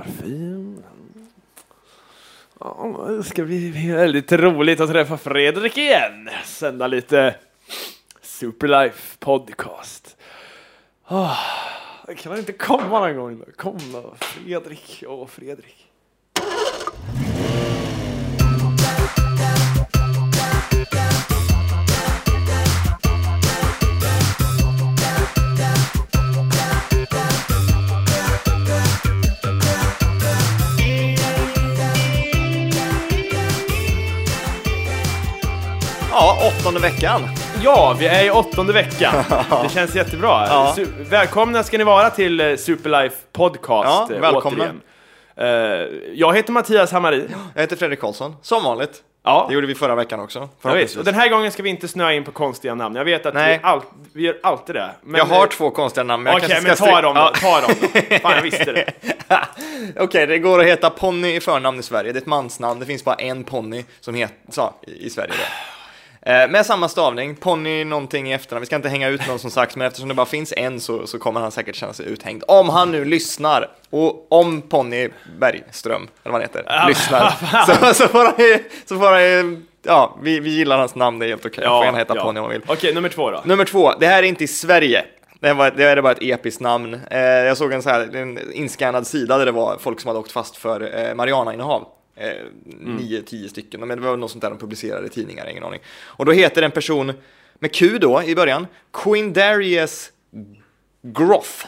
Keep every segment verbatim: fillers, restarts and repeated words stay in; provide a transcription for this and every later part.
Fin. Ja, det ska bli väldigt roligt att träffa Fredrik igen. Sända lite Superlife podcast. Oh, kan han inte komma någon gång då? Kom då, Fredrik. Åh, Fredrik. Ja, åttonde veckan. Ja, vi är i åttonde veckan. Det känns jättebra. Ja. Su- välkomna ska ni vara till Superlife podcast. Ja, välkomna. Återigen. Jag heter Mattias Hamari. Jag heter Fredrik Karlsson, som vanligt. Ja. Det gjorde vi förra veckan också. Ja, visst. Och den här gången ska vi inte snöa in på konstiga namn. Jag vet att vi, Nej. all, vi gör alltid det. Men jag har två konstiga namn. Okej, okay, men ta dem, ja. ta dem då. Fan, jag visste det. Okej, okay, det går att heta Ponny i förnamn i Sverige. Det är ett mansnamn. Det finns bara en Ponny som heter så i Sverige då. Med samma stavning, Ponny någonting i efternamn. Vi ska inte hänga ut någon som sagt, men eftersom det bara finns en så, så kommer han säkert känna sig uthängd. Om han nu lyssnar, och om Ponny Bergström, eller vad han heter, lyssnar, så, så får han ju, så får han ju, ja, vi, vi gillar hans namn, det är helt okej. Ja, får gärna heta ja. Ponny om man vill. Okej, nummer två då. Nummer två, det här är inte i Sverige. Det, var, det är bara ett episkt namn. Eh, jag såg en så här en inskannad sida där det var folk som hade åkt fast för eh, marijuana-innehav. Eh, mm. Nio, tio stycken. Men det var något sånt där de publicerade i tidningar, ingen aning. Och då heter en person med Q då i början Quindarius Groff.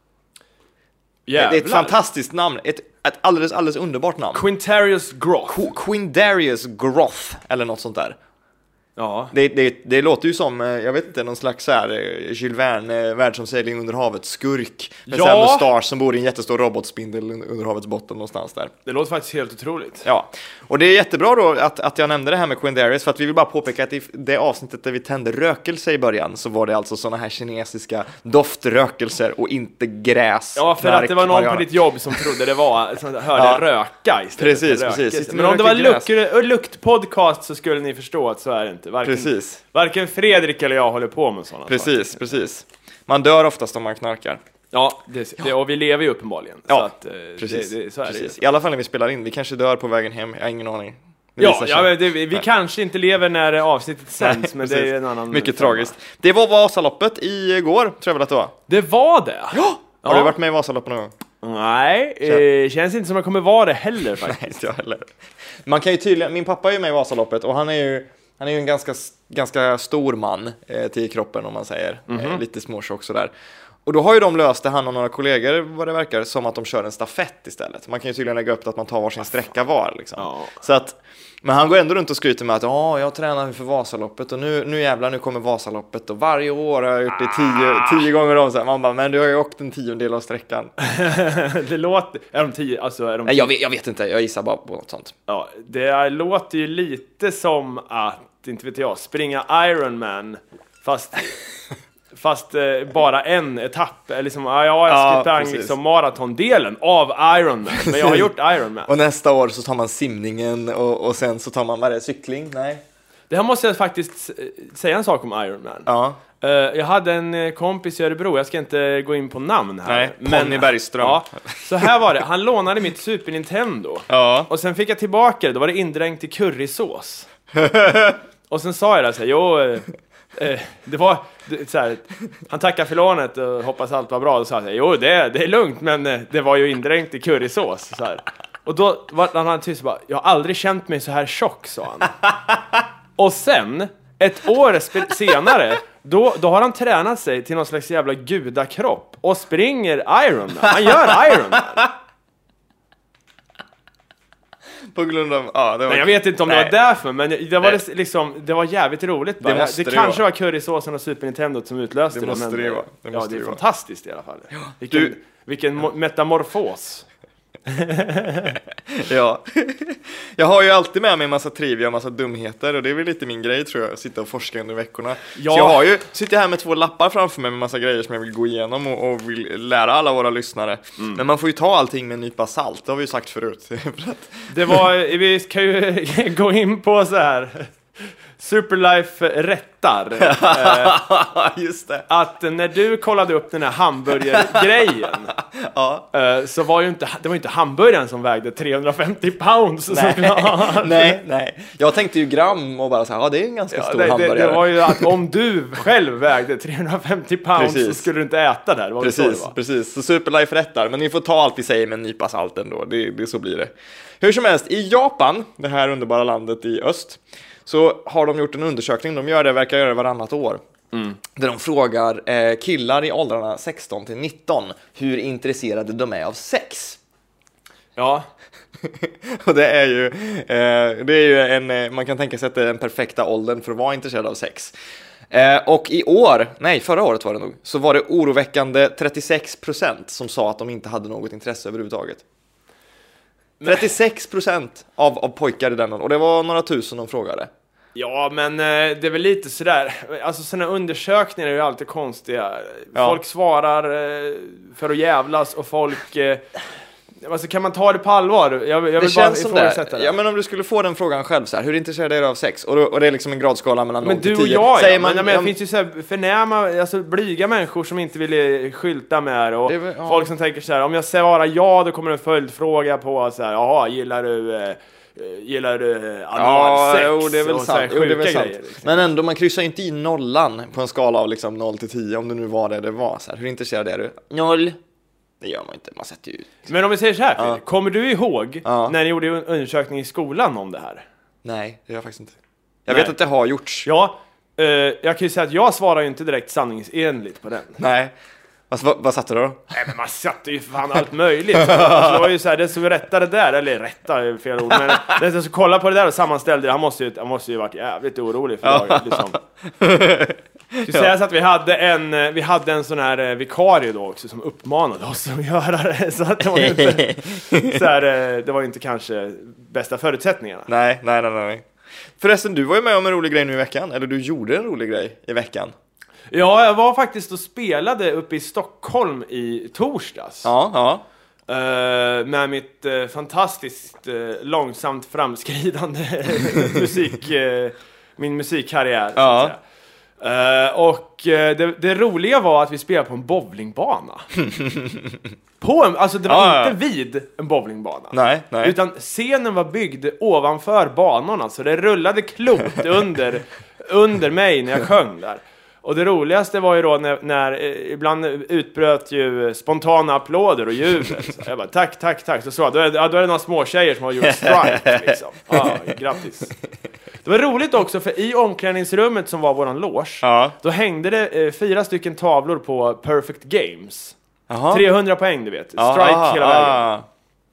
Jävlar. Det är ett fantastiskt namn. Ett, ett alldeles, alldeles underbart namn. Quintarius Groff. Qu- Quindarius Groff eller något sånt där. Ja. Det, det, det låter ju som, jag vet inte, någon slags så här Jules Verne, världsomsegling under havet, skurk med ja. så här mustasch som bor i en jättestor robotspindel under havets botten någonstans där. Det låter faktiskt helt otroligt. Ja, och det är jättebra då att, att jag nämnde det här med Quindarius, för att vi vill bara påpeka att i det avsnittet där vi tände rökelse i början så var det alltså såna här kinesiska doftrökelser och inte gräs. Ja, för knark, att det var någon marijuana. på ditt jobb som trodde det var, som hörde Ja. röka istället. Precis, för precis. rökelse. Men om det var lukt, luktpodcast så skulle ni förstå att så är det inte. Varken, Precis. varken Fredrik eller jag håller på med sådana Precis, saker. precis. Man dör oftast om man knarkar. Ja, det, det, och vi lever ju uppenbarligen. Ja, så att, eh, precis. Det, det, så är precis. det. I alla fall när vi spelar in. Vi kanske dör på vägen hem, jag har ingen aning. Det Ja, visar ja sig. det, vi, vi kanske inte lever när avsnittet sänds, men det är precis. ju en annan... Mycket femma. tragiskt. Det var Vasaloppet igår, tror jag väl att det var. Det var det? Ja! Har Ja. du varit med i Vasaloppet någon gång? Nej, eh, känns inte som jag kommer vara det heller faktiskt. Nej, inte jag heller. Man kan ju tydligen, min pappa är ju med i Vasaloppet och han är ju han är ju en ganska, ganska stor man eh, till kroppen om man säger. Mm-hmm. Eh, lite småtjock sådär. Och då har ju de löst det, han och några kollegor vad det verkar, som att de kör en stafett istället. Man kan ju tydligen lägga upp det att man tar varsin sträcka var liksom. Ja. Så att, men han går ändå runt och skryter med att ja, jag tränar för Vasaloppet och nu, nu jävlar, nu kommer Vasaloppet och varje år har jag gjort det tio, tio gånger om. Så här. Man bara, men du har ju åkt en tiondel av sträckan. Det låter... Är de tio? Alltså är de Nej, jag vet, jag vet inte, jag gissar bara på något sånt. Ja, det låter ju lite som att, inte vet jag, springa Ironman fast... Fast eh, bara en etapp, eller liksom, ja, jag Ja, sprang precis. liksom maratondelen av Ironman, men jag har gjort Ironman. Och nästa år så tar man simningen och, och sen så tar man, vad är det, cykling? Nej. Det här måste jag faktiskt eh, säga en sak om Ironman. Ja. Uh, jag hade en eh, kompis i Örebro, jag ska inte gå in på namn här. Nej, Ponny Bergström. Ja, så här var det, han lånade mitt Super Nintendo. Ja. Och sen fick jag tillbaka det, då var det indränkt i currysås. Och sen sa jag det så här, jo... Eh, Eh, det var det, så här, han tackade för lånet och hoppas allt var bra och sa så här, jo det, det är lugnt men eh, det var ju indränkt i currysås så här. Och då var han han tyst och bara, jag har aldrig känt mig så här tjock, sa han. Och sen ett år sp- senare då, då har han tränat sig till någon slags jävla gudakropp och springer Ironman. Han gör Ironman. På grund av, ja, det var... Men jag vet inte om det Nej. var därför, men det var, Nej. det, liksom, det var jävligt roligt bara. Det Det, måste det det kanske vara. var currysåsen och Super Nintendo som utlöste Det det. måste men, det vara. Det ja, måste det är det vara. fantastiskt i alla fall. Vilken, Du- vilken mo- metamorfos. Ja. Jag har ju alltid med mig en massa trivia och massa dumheter och det är väl lite min grej, tror jag, att sitta och forska under veckorna. Ja. Så jag har ju, sitter här med två lappar framför mig med massa grejer som jag vill gå igenom och, och vill lära alla våra lyssnare. Mm. Men man får ju ta allting med en nypa salt, det har vi ju sagt förut. Det var, vi ska ju gå in på så här Superlife rättar. eh, Just det. Att när du kollade upp den här hamburgergrejen Ja. eh, så var ju inte, det var ju inte hamburgaren som vägde trehundrafemtio pounds. Nej, såklart. nej, nej. Jag tänkte ju gram och bara så här, ja det är en ganska Ja, stor det, det, hamburgare. det var ju att om du själv vägde trehundrafemtio pounds Precis. så skulle du inte äta där. Det var Precis, så det var. precis. Så Superlife rättar, men ni får ta allt vi säger med en nypa salt ändå. Det, det så blir det. Hur som helst, i Japan, det här underbara landet i öst, så har de gjort en undersökning. De gör det, verkar göra det varannat år. Mm. Där de frågar eh, killar i åldrarna sexton till nitton hur intresserade de är av sex. Ja. Och det är ju, eh, det är ju en, man kan tänka sig att det är den perfekta åldern för att vara intresserad av sex. Eh, och i år, nej förra året var det nog, så var det oroväckande trettiosex procent som sa att de inte hade något intresse överhuvudtaget. trettiosex procent av, av pojkar i den, och det var några tusen de frågade. Ja, men eh, det är väl lite sådär. Alltså sådana undersökningar är ju alltid konstiga. Ja. Folk svarar eh, för att jävlas och folk... Eh, alltså kan man ta det på allvar? Jag, jag vill Det bara känns som det. ifrågasätta det. Ja, men om du skulle få den frågan själv så här, hur intresserad är du av sex? Och, då, och det är liksom en gradskala mellan Men noll till du och tio. jag, Säger ja. man, men, men, ja, det finns ju så här förnäma, alltså blyga människor som inte vill skylta med det. Och Det är väl- ja. folk som tänker så här, om jag svarar ja, då kommer en följdfråga på så här, jaha, gillar du... Eh, gillar du analsex? Ja, jo, det är väl och så här sant. Jo, det är väl sjuka sant. grejer, liksom. Men ändå, man kryssar ju inte i nollan på en skala av liksom noll till tio, om det nu var det det var. Så här, hur intresserad är du? Noll. Det gör man inte, man sätter ju ut. Men om vi säger så här, Ja. Phil, kommer du ihåg Ja. när ni gjorde en undersökning i skolan om det här? Nej, det gör jag faktiskt inte. Jag Nej. vet att det har gjorts. Ja, eh, jag kan ju säga att jag svarar ju inte direkt sanningsenligt på den. Nej. Vad, vad, vad satte du då? Nej, men man satte ju fan allt möjligt. Alltså, det var ju så här, det som rättade där, eller rätta är fel ord, men den som kollade på det där och sammanställde det, han måste ju, han måste ju varit jävligt orolig för dagen, liksom. Det sägas att vi hade en, vi hade en sån här vikarie då också som uppmanade oss att göra det, så att det var inte, så här, det var inte kanske bästa förutsättningarna. Nej, nej, nej, nej. Förresten, du var ju med om en rolig grej nu i veckan. Eller du gjorde en rolig grej i veckan. Ja, jag var faktiskt och spelade uppe i Stockholm i torsdags. Ja, ja. Uh, med mitt uh, fantastiskt uh, långsamt framskridande musik, uh, min musikkarriär. Ja. Så att säga. Uh, och uh, det, det roliga var att vi spelade på en bowlingbana. på en, alltså det var Ja, ja. inte vid en bowlingbana. Nej, nej. Utan scenen var byggd ovanför banorna, så det rullade klot under, under mig när jag sjöng där. Och det roligaste var ju då när, när eh, ibland utbröt ju spontana applåder och jubel. Så jag bara, tack, tack, tack. Så så, då är det, ja, då är det några små tjejer som har gjort strike, liksom. Ja, grattis. Det var roligt också, för i omklädningsrummet som var våran loge, Ja. då hängde det eh, fyra stycken tavlor på Perfect Games. Jaha. trehundra poäng, du vet. Ja, Strike aha, hela vägen. ah.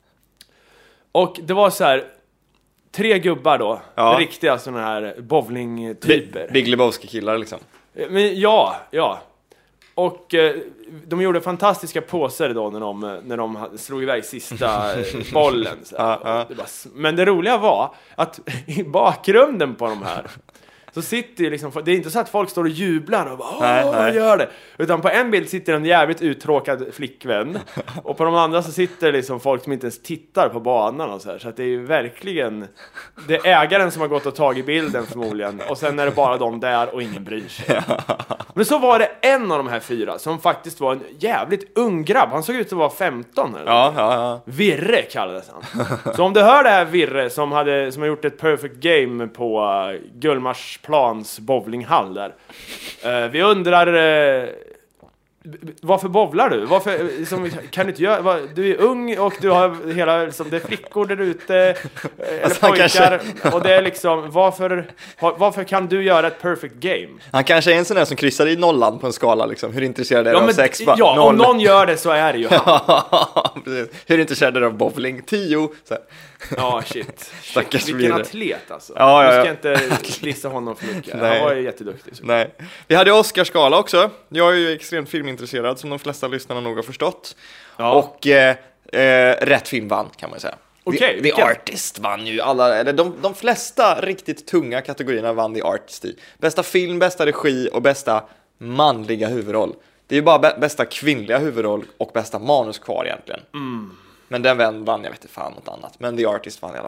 Och det var så här, tre gubbar då. Ja. Riktiga sådana här bowling-typer. Big Lebowski-killar liksom. Men ja, ja. Och eh, de gjorde fantastiska påser då när de, när de slog iväg sista eh, bollen. Så här. Ja, ja. Det bara, men det roliga var att i bakgrunden på de här så sitter ju liksom, det är inte så att folk står och jublar och bara, åh, Nej, vad nej. gör det? Utan på en bild sitter en jävligt uttråkad flickvän och på de andra så sitter liksom folk som inte ens tittar på banan och så här. Så att det är ju verkligen, det är ägaren som har gått och tagit bilden förmodligen, och sen är det bara de där och ingen bryr sig. Men så var det en av de här fyra som faktiskt var en jävligt ung grabb. Han såg ut att vara femton eller Ja, ja, ja. Virre kallades han. Så om du hör det här Virre som, hade, som har gjort ett perfect game på uh, Gullmarsplans bowlinghall där. Uh, vi undrar, uh, varför bowlar du? Varför, liksom, kan du inte göra, vad, du är ung och du har hela, liksom, det är flickor där ute, uh, eller Alltså, han pojkar. kanske- Och det är liksom, varför, har, varför kan du göra ett perfect game? Han kanske är en sån där som kryssar i nollan på en skala liksom. Hur intresserad är du Ja, av men, sex? Bara, ja om noll. någon gör det så är det ju han. Precis. Hur intresserad är du av bowling? Tio. Så här. Ja, shit. Stackars shit. Virre. Vilken atlet alltså. Ja, ja, Nu ja. ska jag inte dissa honom för mycket. Nej. Han var ju jätteduktig. Så. Nej. Vi hade Oscarsgala också. Jag är ju extremt filmintresserad, som de flesta lyssnarna nog har förstått. Ja. Och eh, eh, rätt film vann, kan man säga. Okej, The, The vilken? Artist vann ju alla, eller de, de flesta riktigt tunga kategorierna vann The Artist i. Bästa film, bästa regi och bästa manliga huvudroll. Det är ju bara bä- bästa kvinnliga huvudroll och bästa manus kvar egentligen. Mm. Men den vann, vann jag vet inte fan något annat. Men The Artist vann i alla fall.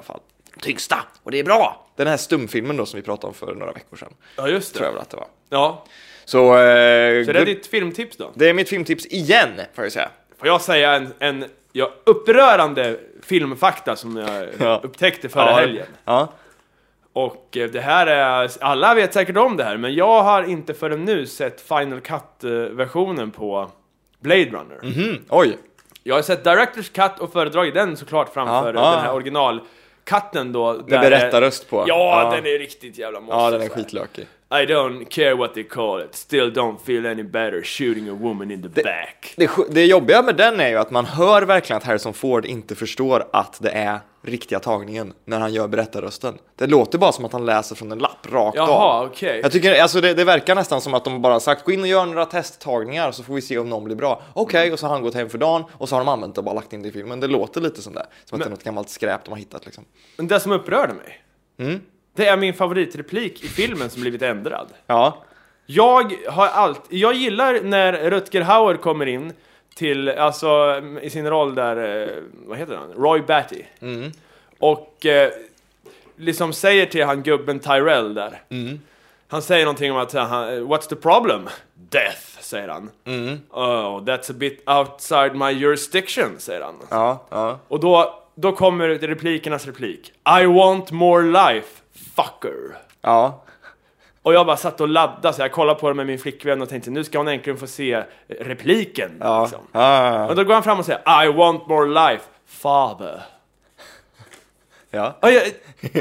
tyngsta, och det är bra. Den här stumfilmen då som vi pratade om för några veckor sedan. Ja, just det. Tror jag väl att det var. Ja. Så, eh, Så det är ditt filmtips då? Det är mitt filmtips igen, får jag säga. Får jag säga en, en ja, upprörande filmfakta som jag Ja. upptäckte förra Ja. helgen. Ja. Och eh, det här är, alla vet säkert om det här, men jag har inte förrän nu sett Final Cut-versionen på Blade Runner. Mhm, oj. Jag har sett Director's Cut och föredragit den såklart framför Ja, ja. den här original-cutten då. Med berättarröst på. Ja, Ja. den är riktigt jävla mossig. Ja, den är så här. skitlökig. I don't care what they call it, still don't feel any better shooting a woman in the back. Det, det jobbiga med den är ju att man hör verkligen att Harrison Ford inte förstår att det är riktiga tagningen när han gör berättarrösten. Det låter bara som att han läser från en lapp rakt av. Jaha, okej. Okay. Jag tycker, alltså det, det verkar nästan som att de bara sagt gå in och gör några testtagningar så får vi se om någon blir bra. Okej, okay, och så har han gått hem för dagen och så har de använt det och bara lagt in det i filmen. Det låter lite som det. Som Men, att det är något gammalt skräp de har hittat liksom. Men det som upprörde mig, Mm. det är min favoritreplik i filmen som blivit ändrad. Ja. Jag har allt, jag gillar när Rutger Hauer kommer in till, alltså i sin roll där, vad heter han? Roy Batty. Mm. Och eh, liksom säger till han gubben Tyrell där. Mm. Han säger någonting om att han, what's the problem? Death, säger han. Mm. Oh, that's a bit outside my jurisdiction, säger han. Ja, ja. Och då, då kommer replikernas replik. I want more life, fucker. Ja. Och jag bara satt och laddade, så jag kollade på det med min flickvän och tänkte, nu ska hon äntligen få se repliken. Ja. Liksom. Ja. Och då går han fram och säger, I want more life, father. Ja. Och jag,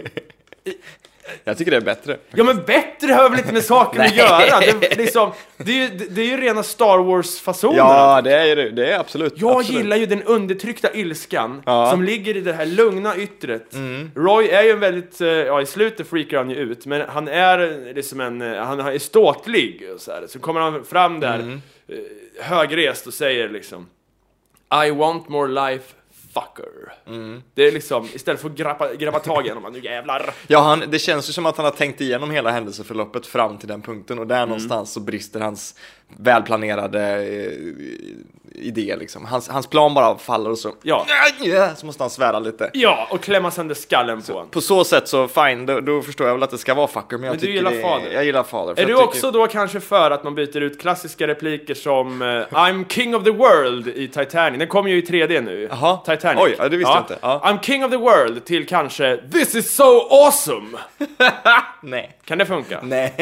Jag tycker det är bättre. ja, men bättre har väl inte med saken att göra. Det, liksom, det, är ju, det är ju rena Star Wars-fasoner. Ja, det är det. Det är absolut. Jag absolut. gillar ju den undertryckta ilskan Ja. som ligger i det här lugna yttret. Mm. Roy är ju en väldigt, eh, ja i slutet freakar han ju ut, men han är liksom en, eh, han är ståtlig och så här. Så kommer han fram där Mm. eh, högrest och säger liksom I want more life, fucker. Mm. Det är liksom, istället för att grabba, grabba tag i honom, nu jävlar. Ja, han, det känns ju som att han har tänkt igenom hela händelseförloppet fram till den punkten. Och där Mm. någonstans så brister hans välplanerade eh, idé liksom. Hans, hans plan bara faller och så, Ja. så måste han svära lite. Ja, och klämma sönder skallen på honom. På så sätt så fine, då, då förstår jag väl att det ska vara fucker. Men, jag Men du tycker gillar det, Father. Jag gillar Father. för Är du jag också då kanske för att man byter ut klassiska repliker som eh, I'm king of the world i Titanic? Den kommer ju i tre D nu. Jaha. Titanic. Oj, ja, det visste jag inte. Ja. I'm king of the world till kanske This is so awesome. Nej. Kan det funka? Nej.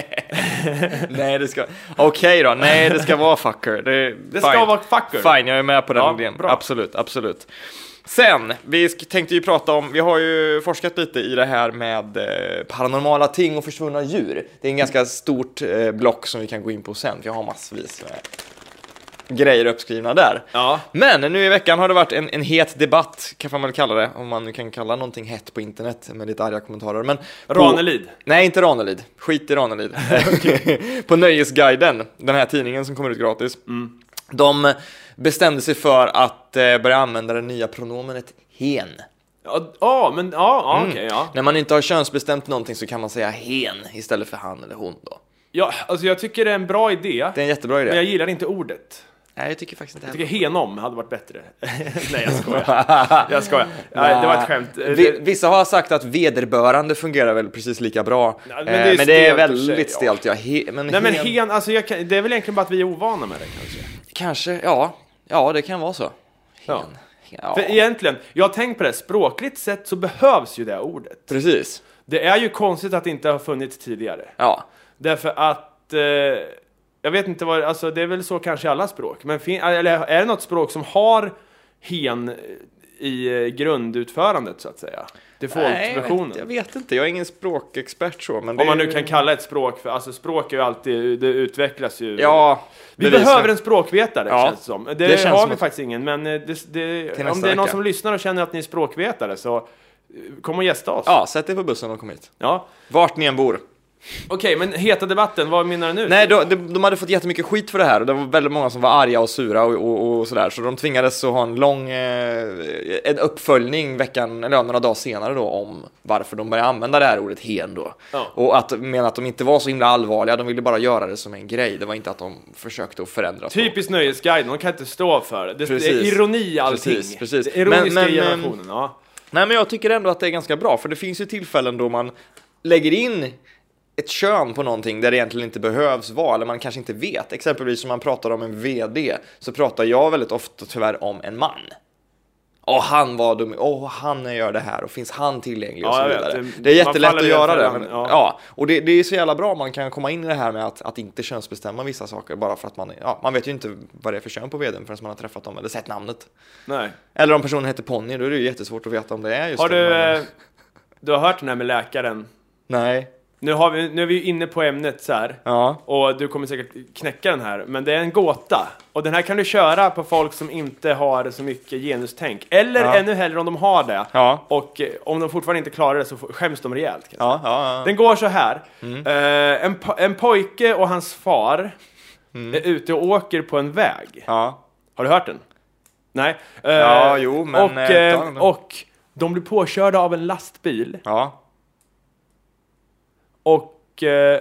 Nej, det ska... Okej då, nej det ska vara fucker. Det, Det ska vara fucker. Fine, jag är med på den Ja, idén. bra. Absolut, absolut. Sen, vi sk- tänkte ju prata om, vi har ju forskat lite i det här med eh, paranormala ting och försvunna djur. Det är en ganska stort eh, block som vi kan gå in på sen, för jag har massvis med grejer uppskrivna där. Ja. Men nu i veckan har det varit en, en het debatt, kan man väl kalla det, om man nu kan kalla någonting hett på internet med lite arga kommentarer. Men på, Ranelid. Nej, inte Ranelid. Skit i Ranelid. På Nöjesguiden, den här tidningen som kommer ut gratis. Mm. De bestämde sig för att eh, börja använda det nya pronomenet hen. Ja, ja, men ja, ja Mm. okej, ja. När man inte har könsbestämt någonting så kan man säga hen istället för han eller hon då. Ja, alltså jag tycker det är en bra idé. Det är en jättebra idé. Men jag gillar inte ordet. Nej, jag tycker faktiskt inte Jag heller. tycker henom hade varit bättre. Nej, jag skojar. Jag skojar. Nej, det var ett skämt. Vi- Vissa har sagt att vederbörande fungerar väl precis lika bra. Ja, men men det det är är, men det är stelt i och för sig, väldigt ja. stelt. Ja. He, men Nej, men hen- hen, alltså jag kan, det är väl egentligen bara att vi är ovana med det kanske. Kanske, ja. Ja, det kan vara så. Hen. Ja. Ja. För egentligen, jag har tänkt på det, språkligt sett så behövs ju det ordet. Precis. Det är ju konstigt att det inte har funnits tidigare. Ja. Därför att, eh, jag vet inte vad, alltså det är väl så kanske i alla språk. Men fin, eller är det något språk som har hen i eh, grundutförandet så att säga? Nej, jag vet, Default-versionen. jag vet inte. Jag är ingen språkexpert så. Men det Om man är nu ju- kan kalla ett språk för, alltså språk är ju alltid, det utvecklas ju. Ja. Vi bevisligen. behöver en språkvetare, Ja, känns det som. Det, det känns har som vi att- faktiskt ingen, men eh, det, det, Till om nästa det är någon vecka. som lyssnar och känner att ni är språkvetare så eh, kom och gästa oss. Ja, sätt dig på bussen och kom hit. Ja. Vart ni än bor. Okej, men heta debatten, vad menar du nu? Nej, de, de, de hade fått jättemycket skit för det här och det var väldigt många som var arga och sura och, och, och sådär. Så de tvingades att ha en lång eh, en uppföljning veckan, eller ja, några dagar senare då om varför de började använda det här ordet hen då. Ja. Och att, men att de inte var så himla allvarliga, de ville bara göra det som en grej. Det var inte att de försökte att förändra. Typiskt Nöjesguiden, de kan inte stå för det. Det, det är Precis. ironi allting. Precis, precis. Det ironiska Men- men, i men- generationen, ja. Nej, men jag tycker ändå att det är ganska bra, för det finns ju tillfällen då man lägger in ett kön på någonting där det egentligen inte behövs vara, eller man kanske inte vet. Exempelvis om man pratar om en vd, så pratar jag väldigt ofta tyvärr om en man. Och han var dum, och han gör det här, och finns han tillgänglig och Ja, så jag vidare. vet. Det är jättelätt att göra det. Men, Men, ja. ja. Och det, det är så jävla bra, man kan komma in i det här med att, att inte könsbestämma vissa saker, bara för att man, ja, man vet ju inte vad det är för kön på vdn förrän man har träffat dem eller sett namnet. Nej. Eller om personen heter Ponny, då är det ju jättesvårt att veta om det är just Har den du, mannen. eh, du har hört den här med läkaren? Nej. Nu, har vi, nu är vi inne på ämnet så här. Ja. Och du kommer säkert knäcka den här. Men det är en gåta. Och den här kan du köra på folk som inte har så mycket genustänk. Eller Ja. ännu hellre om de har det. Ja. Och eh, om de fortfarande inte klarar det så får- skäms de rejält. Kan jag Ja, ja, ja. Den går så här. Eh, en, po- en pojke och hans far är ute och åker på en väg. Ja. Har du hört den? Nej. Eh, Ja, jo, men, Och, eh, eh, ta den då. och de blir påkörda av en lastbil. Ja. Och eh,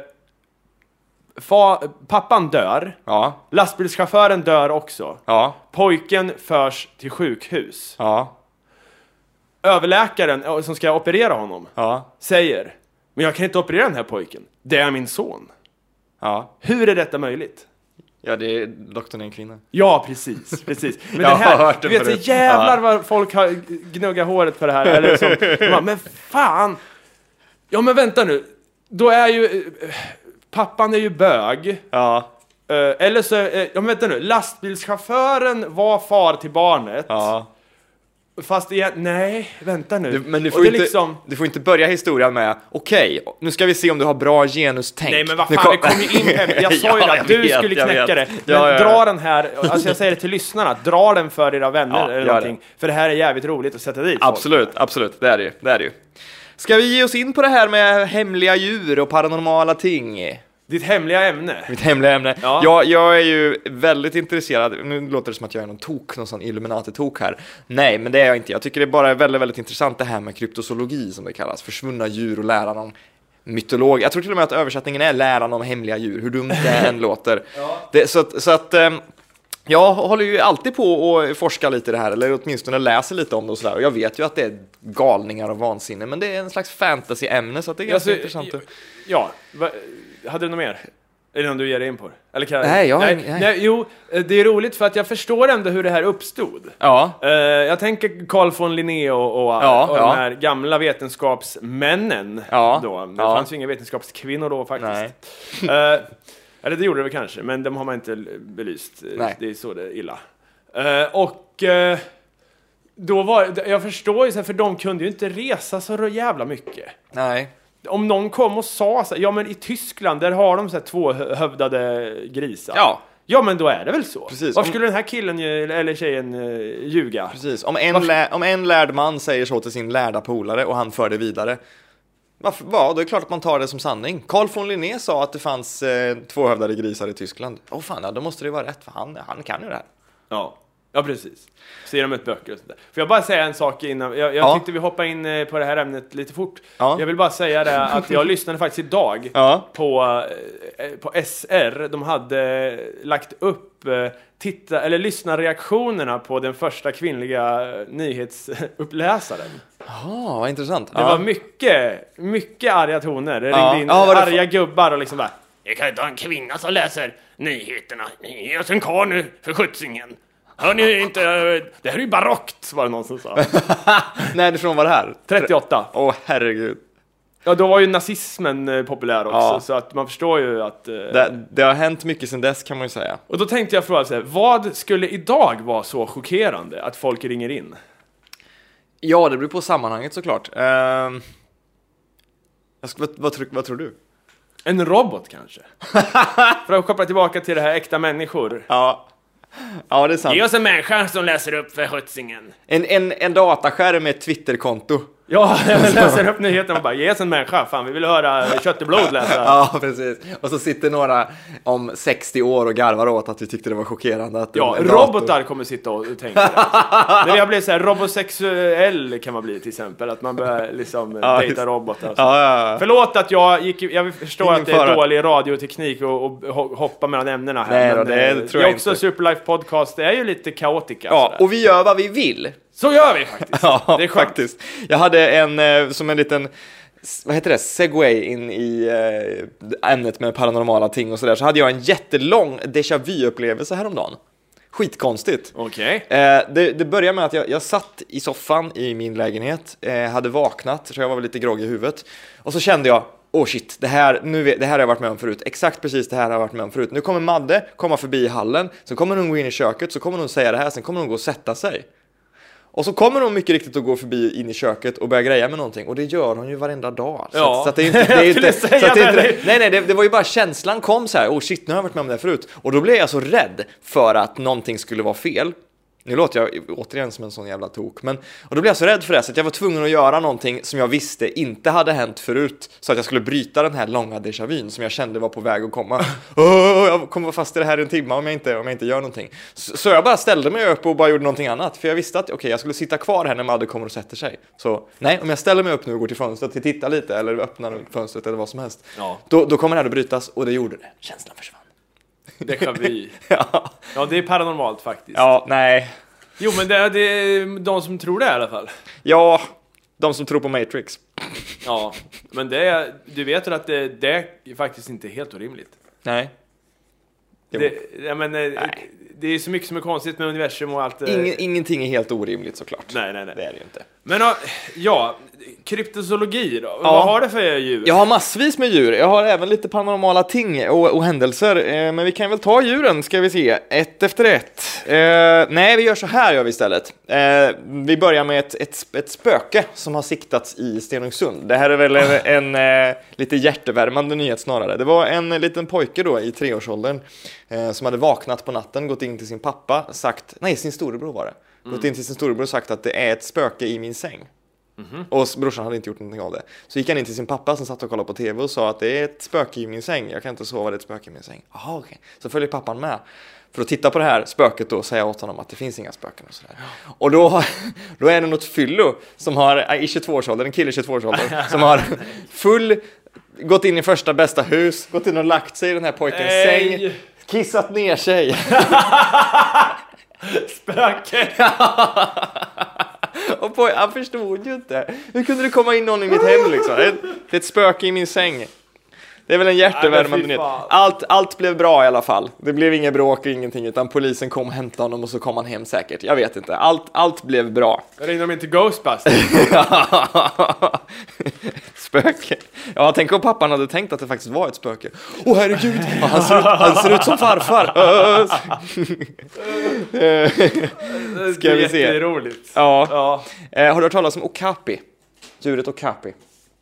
fa- pappan dör. Ja. Lastbilschauffören dör också. Ja. Pojken förs till sjukhus. Ja. Överläkaren eh, som ska operera honom Ja. säger: men jag kan inte operera den här pojken. Det är min son. Ja. Hur är detta möjligt? Ja, det är doktorn är en kvinna. Ja, precis, precis. Men Jag den här, har hört det du vet så förut. jävlar Ja. vad folk har gnuggat håret för det här. Eller som, de bara, men fan! Ja, men vänta nu. Då är ju... eh, Pappan är ju bög. Ja. Eh, eller så... eh, Ja, men vänta nu. Lastbilschauffören var far till barnet. Ja. Fast igen... Nej, vänta nu. Du, men du Och får, det inte, är liksom... du får inte börja historien med okej, nu ska vi se om du har bra genustänk. Nej, men vad Nu fan, vi kom ju in på ämnet. Jag sa ju Ja, att du vet, skulle jag knäcka vet. det. Men Ja, ja, ja. dra den här, alltså jag säger det till lyssnarna, dra den för era vänner Ja, eller gör någonting. För det här är jävligt roligt att sätta dit folk. Absolut, absolut, det är det ju, det är det ju. Ska vi ge oss in på det här med hemliga djur och paranormala ting? Ditt hemliga ämne. Mitt hemliga ämne. Ja. Jag, jag är ju väldigt intresserad, nu låter det som att jag är någon tok, någon sån Illuminati-tok här. Nej, men det är jag inte. Jag tycker det bara är väldigt, väldigt intressant det här med kryptozoologi som det kallas. Försvunna djur och läran om mytolog. Jag tror till och med att översättningen är läran om hemliga djur, hur dumt det än låter. Ja. Det, så att, så att ehm, jag håller ju alltid på att forska lite i det här, eller åtminstone läser lite om det och sådär. Och jag vet ju att det är galningar och vansinne, men det är en slags fantasy-ämne, så att det är ganska Alltså, intressant. ja, va, hade du något mer? Är det någon du ger dig in på? Eller kan jag... Nej, jag har nej, ing- nej. nej, jo, det är roligt för att jag förstår ändå hur det här uppstod. Ja, Eh, jag tänker Carl von Linné och, och, Ja, och ja. de här gamla vetenskapsmännen. Ja, Då. Det ja. fanns ju inga vetenskapskvinnor då faktiskt. nej. Eh, eller det gjorde det väl kanske, men de har man inte belyst. Nej. Det är så det är illa. Eh, och eh, då var jag förstår ju, så här, för de kunde ju inte resa så jävla mycket. Nej. Om någon kom och sa så här, ja men i Tyskland där har de så här tvåhövdade grisar. Ja. Ja, men då är det väl så. Precis. Varför Om- skulle den här killen ju- eller tjejen uh, ljuga? Precis, om en, Varför- lä- om en lärd man säger så till sin lärda polare och han för det vidare, varför, ja, då är det klart att man tar det som sanning. Carl von Linné sa att det fanns eh, tvåhövdade grisar i Tyskland. Åh fan, ja, då måste det vara rätt, för han, han kan ju det här. Ja, ja precis. Ser de ut böcker och sånt där. Får jag bara säga en sak innan? Jag, jag Ja. tyckte vi hoppar in eh, på det här ämnet lite fort. Ja. Jag vill bara säga det att jag lyssnade faktiskt idag Ja. på, eh, på S R. De hade lagt upp eh, titta, eller lyssna reaktionerna på den första kvinnliga eh, nyhetsuppläsaren. Ja, vad intressant. Det var mycket, mycket arga toner. Det Ja. ringde in Ja, var det arga gubbar och liksom bara: jag kan inte ha en kvinna som läser nyheterna. Ge oss en karl nu för skjutsingen. Hör ni inte? Det här är ju barockt, var det någon som sa. Nej, från var det här? trettioåtta. Åh, herregud. Ja, då var ju nazismen eh, populär också. Ja. Så att man förstår ju att... Eh... Det, det har hänt mycket sedan dess, kan man ju säga. Och då tänkte jag fråga så här, vad skulle idag vara så chockerande att folk ringer in? Ja, det beror på sammanhanget såklart. Ehm, jag ska, vad, vad, tror- vad tror du? En robot kanske? För att koppla tillbaka till det här äkta människor. Ja. Ja, det är sant. Ge oss en människa som läser upp för skjutsingen. En, en, en dataskärm med ett Twitterkonto. Ja, jag läser upp nyheterna och bara, ge oss en människa, fan vi vill höra kött och blod läsa. Ja, precis. Och så sitter några om sextio år och garvar åt att vi tyckte det var chockerande att det Ja, var en dator. robotar kommer sitta och tänka det. När jag blir så här robosexuell kan man bli till exempel, att man börjar liksom Ja, dejta just- robotar och så. Ja, ja, ja. Förlåt att jag gick, jag förstår Ingen att det är fara. dålig radioteknik och, och ho- hoppa mellan ämnena här. Nej då, men det eh, tror det är jag också inte. Superlife Podcast, det är ju lite kaotika. Ja, sådär. och vi gör vad vi vill. Så gör vi faktiskt. Ja, det är skönt. faktiskt. Jag hade en, eh, som en liten, vad heter det, segway in i eh, ämnet med paranormala ting och sådär. Så hade jag en jättelång déjà vu-upplevelse häromdagen. Skitkonstigt. Okej. Eh, det, det började med att jag, jag satt i soffan i min lägenhet, eh, hade vaknat, så jag var väl lite grogg i huvudet. Och så kände jag, åh oh shit, det här, nu, det här har jag varit med om förut. Exakt precis det här har jag varit med om förut. Nu kommer Madde komma förbi hallen, så kommer hon gå in i köket, så kommer hon säga det här, sen kommer hon gå och sätta sig. Och så kommer hon mycket riktigt att gå förbi in i köket och börja greja med någonting. Och det gör hon ju varenda dag. Så, Ja. att, så att det är inte... Det är inte så att det är inte det. nej, nej, det, det var ju bara känslan kom så här. Åh oh shit, nu har jag varit med om det här förut. Och då blev jag så rädd för att någonting skulle vara fel. Nu låter jag återigen som en sån jävla tok. Men, och då blev jag så rädd för det så att jag var tvungen att göra någonting som jag visste inte hade hänt förut. Så att jag skulle bryta den här långa déjà vun som jag kände var på väg att komma. Oh, jag kommer vara fast i det här en timme om jag inte, om jag inte gör någonting. Så, så jag bara ställde mig upp och bara gjorde någonting annat. För jag visste att okay, jag skulle sitta kvar här när Madde kommer och sätter sig. Så nej, om jag ställer mig upp nu och går till fönstret och tittar lite eller öppnar fönstret eller vad som helst. Ja. Då, då kommer det här att brytas och det gjorde det. Känslan försvann. Déjà vu. ja. Ja, det är paranormalt faktiskt. ja, nej. Jo, men det är, det är de som tror det i alla fall. Ja, de som tror på Matrix. Ja, men det är, du vet väl att det, det är faktiskt inte helt orimligt. Nej. Jo. Det, ja, men, nej. Det är så mycket som är konstigt med universum och allt. Ingen, ingenting är helt orimligt såklart. Nej, nej, nej. Det är det ju inte. Men ja, kryptozoologi då? Ja. Vad har det för djur? Jag har massvis med djur. Jag har även lite paranormala ting och, och händelser. Eh, men vi kan väl ta djuren, ska vi se. Ett efter ett. Eh, nej, vi gör så här gör vi istället. Eh, vi börjar med ett, ett, ett spöke som har siktats i Stenungsund. Det här är väl en, en eh, lite hjärtevärmande nyhet snarare. Det var en liten pojke då i treårsåldern eh, som hade vaknat på natten, gått in till sin pappa, sagt, nej, sin storebror var det. Mm. Gått in till sin storebror och sagt att det är ett spöke i min säng. Mm-hmm. Och brorsan hade inte gjort någonting av det. Så gick han in till sin pappa som satt och kollade på tv och sa att det är ett spöke i min säng. Jag kan inte sova, det är ett spöke i min säng. Jaha, okej. Okay. Så följer pappan med för att titta på det här spöket då och säga åt honom att det finns inga spöken och sådär. Och då, då är det något fyllo som har, i tjugotvåårsåldern, en kille i tjugotvåårsåldern som har full, gått in i första bästa hus, gått in och lagt sig i den här pojkens Ej. säng, kissat ner sig. Spöke! Och poj, han förstod ju inte. Hur kunde det komma in någon i mitt hem liksom? Det är, det är ett spöke i min säng. Det är väl en hjärtevärmande nyhet. Allt, allt blev bra i alla fall. Det blev inget bråk och ingenting, utan polisen kom och hämtade honom och så kom han hem säkert. Jag vet inte. Allt, allt blev bra. Ringde de inte Ghostbusters? Spöke. Ja, tänk om pappan hade tänkt att det faktiskt var ett spöke. Åh, oh, herregud. Han ser, ut, han ser ut som farfar. Ska vi se. Det är roligt. Ja. Ja. Eh, har du hört talas om okapi? Djuret okapi.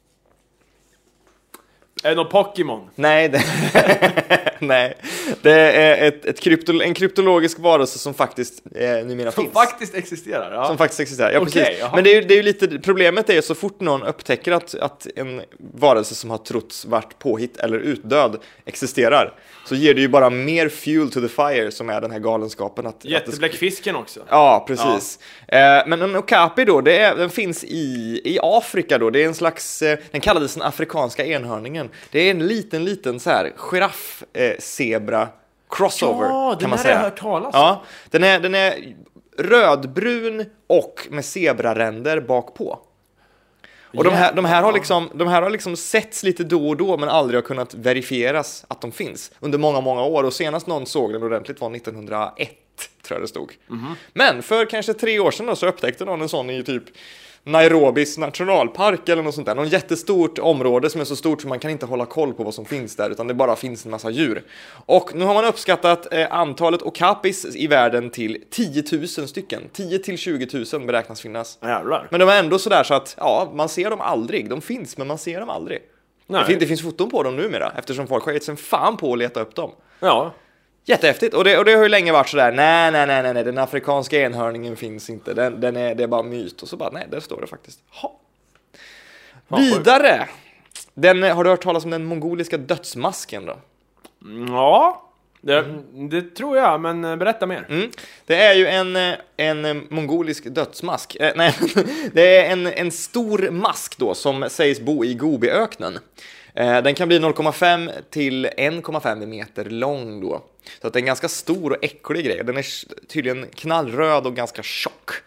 Är det någon Pokémon? Nej, det, nej. Det är ett, ett krypto, en kryptologisk varelse som faktiskt eh, numera Som finns. faktiskt existerar, ja. Som faktiskt existerar, ja Okej, precis. jaha. Men det är, ju, det är ju lite, problemet är ju så fort någon upptäcker att, att en varelse som har trotts varit påhitt eller utdöd existerar, så ger det ju bara mer fuel to the fire, som är den här galenskapen. Att, Jättebläckfisken också. Ja, precis. Ja. Eh, men en okapi då, det är, den finns i, i Afrika då. Det är en slags, eh, den kallades den afrikanska enhörningen. Det är en liten, liten så här giraff, eh, zebra crossover, Ja, kan man den säga. har jag hört talas om. Ja, den är, den är rödbrun och med zebraränder bak på. Och de här, de, här har liksom, de här har liksom setts lite då och då, men aldrig har kunnat verifieras att de finns under många, många år. Och senast någon såg den ordentligt var nittonhundraett, tror jag det stod. Mm-hmm. Men för kanske tre år sedan då, så upptäckte någon en sån i typ Nairobis nationalpark eller något sånt där. Någon jättestort område som är så stort som man kan inte hålla koll på vad som finns där, utan det bara finns en massa djur. Och nu har man uppskattat eh, antalet okapis i världen till tio tusen stycken. tio till tjugo tusen beräknas finnas. Jävlar. Men de är ändå sådär så att ja, man ser dem aldrig. De finns, men man ser dem aldrig. Det finns, det finns foton på dem numera, eftersom folk har gett sig fan på att leta upp dem. Ja. Jättehäftigt. Och det, och det har ju länge varit sådär, nej, nej, nej, nej, den afrikanska enhörningen finns inte. Den, den är, det är bara myt. Och så bara, nej, där står det faktiskt. Ha. Vidare. Den, har du hört talas om den mongoliska dödsmasken då? Ja, det, mm. det tror jag, men berätta mer. Mm. Det är ju en, en mongolisk dödsmask. Eh, nej, det är en, en stor mask då som sägs bo i Gobiöknen. Eh, den kan bli noll komma fem till en komma fem meter lång då. Så att det är en ganska stor och äcklig grej. Den är tydligen knallröd och ganska tjock.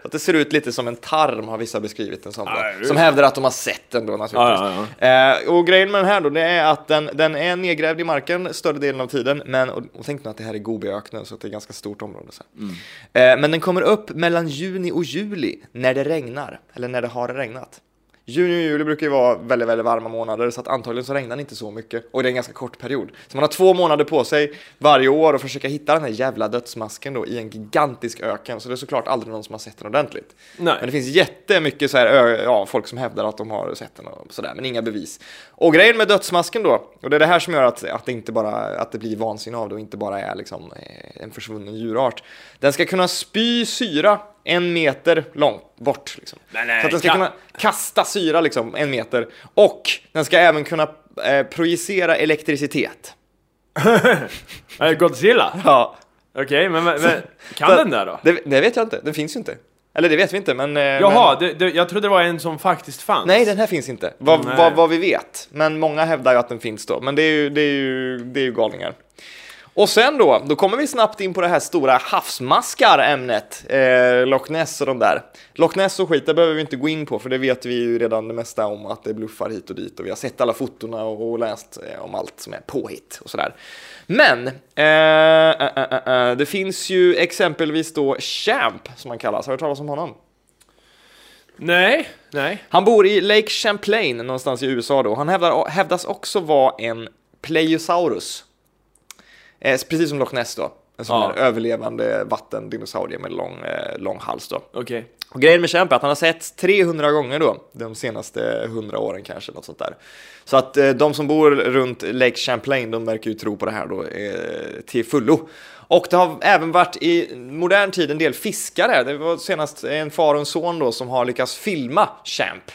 Att det ser ut lite som en tarm, har vissa beskrivit den som. Ja, som hävdar att de har sett den då naturligtvis. Ja, ja, ja. Eh, och grejen med den här då, det är att den, den är nedgrävd i marken större delen av tiden. Men, och, och tänk nu att det här är Gobiöknen, så att det är ett ganska stort område. Så. Mm. Eh, men den kommer upp mellan juni och juli när det regnar. Eller när det har regnat. Juni och juli brukar ju vara väldigt, väldigt varma månader, så att antagligen så regnar det inte så mycket. Och det är en ganska kort period. Så man har två månader på sig varje år att försöka hitta den här jävla dödsmasken då i en gigantisk öken. Så det är såklart aldrig någon som har sett den ordentligt. Nej. Men det finns jättemycket så här, ö, ja, folk som hävdar att de har sett den och sådär, men inga bevis. Och grejen med dödsmasken då, och det är det här som gör att, att det inte bara att det blir vansinne av det och inte bara är liksom en försvunnen djurart. Den ska kunna spy syra en meter långt bort liksom. Nej, nej, så att den ska kan... kunna kasta syra liksom en meter. Och den ska även kunna eh, projicera elektricitet. Godzilla? Ja. Okej, okay, men, men kan så, den där då? Det, det vet jag inte, den finns ju inte. Eller det vet vi inte, men... Jaha, men... det, det, jag trodde det var en som faktiskt fanns. Nej, den här finns inte. Vad, vad, vad vi vet. Men många hävdar ju att den finns då. Men det är ju, det är ju, det är ju galningar. Och sen då, då kommer vi snabbt in på det här stora havsmaskar-ämnet. Eh, Loch Ness och de där. Loch Ness och skit, det behöver vi inte gå in på, för det vet vi ju redan det mesta om, att det bluffar hit och dit. Och vi har sett alla fotorna och, och läst eh, om allt som är påhitt och sådär. Men eh, äh, äh, äh, det finns ju exempelvis då Champ, som man kallas. Har du talat om honom? Nej, nej. Han bor i Lake Champlain någonstans i U S A då. Han hävdar, hävdas också vara en Plesiosaurus. Eh, precis som Loch Ness då. En sån ja. där överlevande vattendinosaurie med lång, eh, lång hals då. Okej. Okay. Och grejen med Champ är att han har sett trehundra gånger då. De senaste hundra åren kanske, något sånt där. Så att eh, de som bor runt Lake Champlain, de verkar ju tro på det här då eh, till fullo. Och det har även varit i modern tid en del fiskare. Det var senast en far och en son då som har lyckats filma Champ.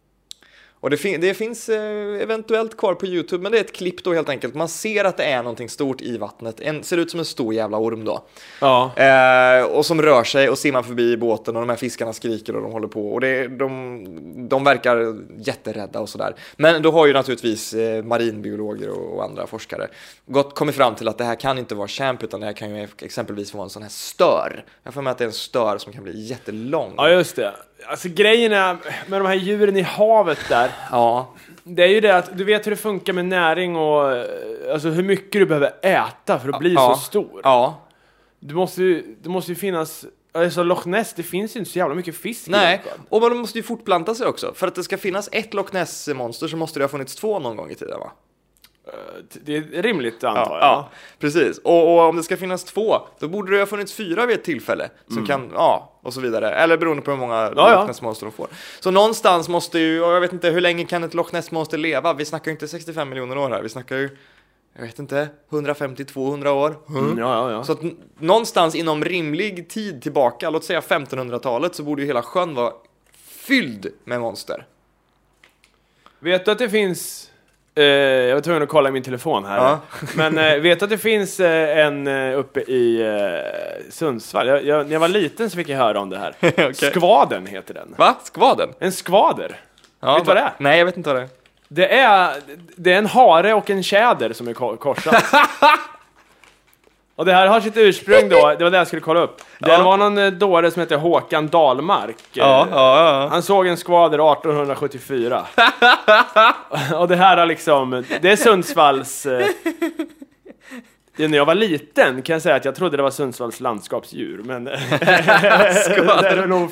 Och det, fin- det finns eh, eventuellt kvar på YouTube, men det är ett klipp då helt enkelt. Man ser att det är någonting stort i vattnet. En, ser ut som en stor jävla orm då. Ja. Eh, och som rör sig och simmar förbi båten och de här fiskarna skriker och de håller på. Och det, de, de verkar jätterädda och sådär. Men då har ju naturligtvis eh, marinbiologer och, och andra forskare gått, kommit fram till att det här kan inte vara Champ, utan det här kan ju exempelvis vara en sån här stör. Jag får med att det är en stör som kan bli jättelång. Ja, just det. Alltså grejen är med de här djuren i havet där. Ja. Det är ju det att du vet hur det funkar med näring och alltså hur mycket du behöver äta för att bli ja. så stor. Ja. Du måste ju, det måste ju finnas, alltså Loch Ness, det finns ju inte så jävla mycket fisk. Nej, och man måste ju fortplanta sig också. För att det ska finnas ett Loch Ness-monster så måste det ha funnits två någon gång i tiden, va? Det är rimligt, antar jag. Ja, ja, precis. Och, och om det ska finnas två, då borde det ha funnits fyra vid ett tillfälle. Som mm. kan, ja, och så vidare. Eller beroende på hur många ja, Loch Ness-monster de får. Så någonstans måste ju, och jag vet inte, hur länge kan ett Loch Ness-monster leva? Vi snackar ju inte sextiofem miljoner år här. Vi snackar ju, jag vet inte, hundrafemtio till tvåhundra år. Mm. Mm, ja, ja, ja. Så att n- någonstans inom rimlig tid tillbaka, låt säga femtonhundratalet, så borde ju hela sjön vara fylld med monster. Vet du att det finns... Uh, jag var tvungen att kolla i min telefon här. Ja. Men uh, vet du att det finns uh, en uh, uppe i uh, Sundsvall? Jag, jag, när jag var liten så fick jag höra om det här. Okay. Skvaden heter den. Va? Skvaden? En skvader. Ja, vet du vad det är? Nej, jag vet inte vad det är. Det är, det är en hare och en tjäder som är korsat. Och det här har sitt ursprung då, det var det jag skulle kolla upp. Det ja. var någon dåre som heter Håkan Dahlmark. Ja, ja, ja. Han såg en skvader arton sjuttiofyra. Och det här är liksom, det är Sundsvalls... När jag var liten kan jag säga att jag trodde det var Sundsvalls landskapsdjur, men det är nog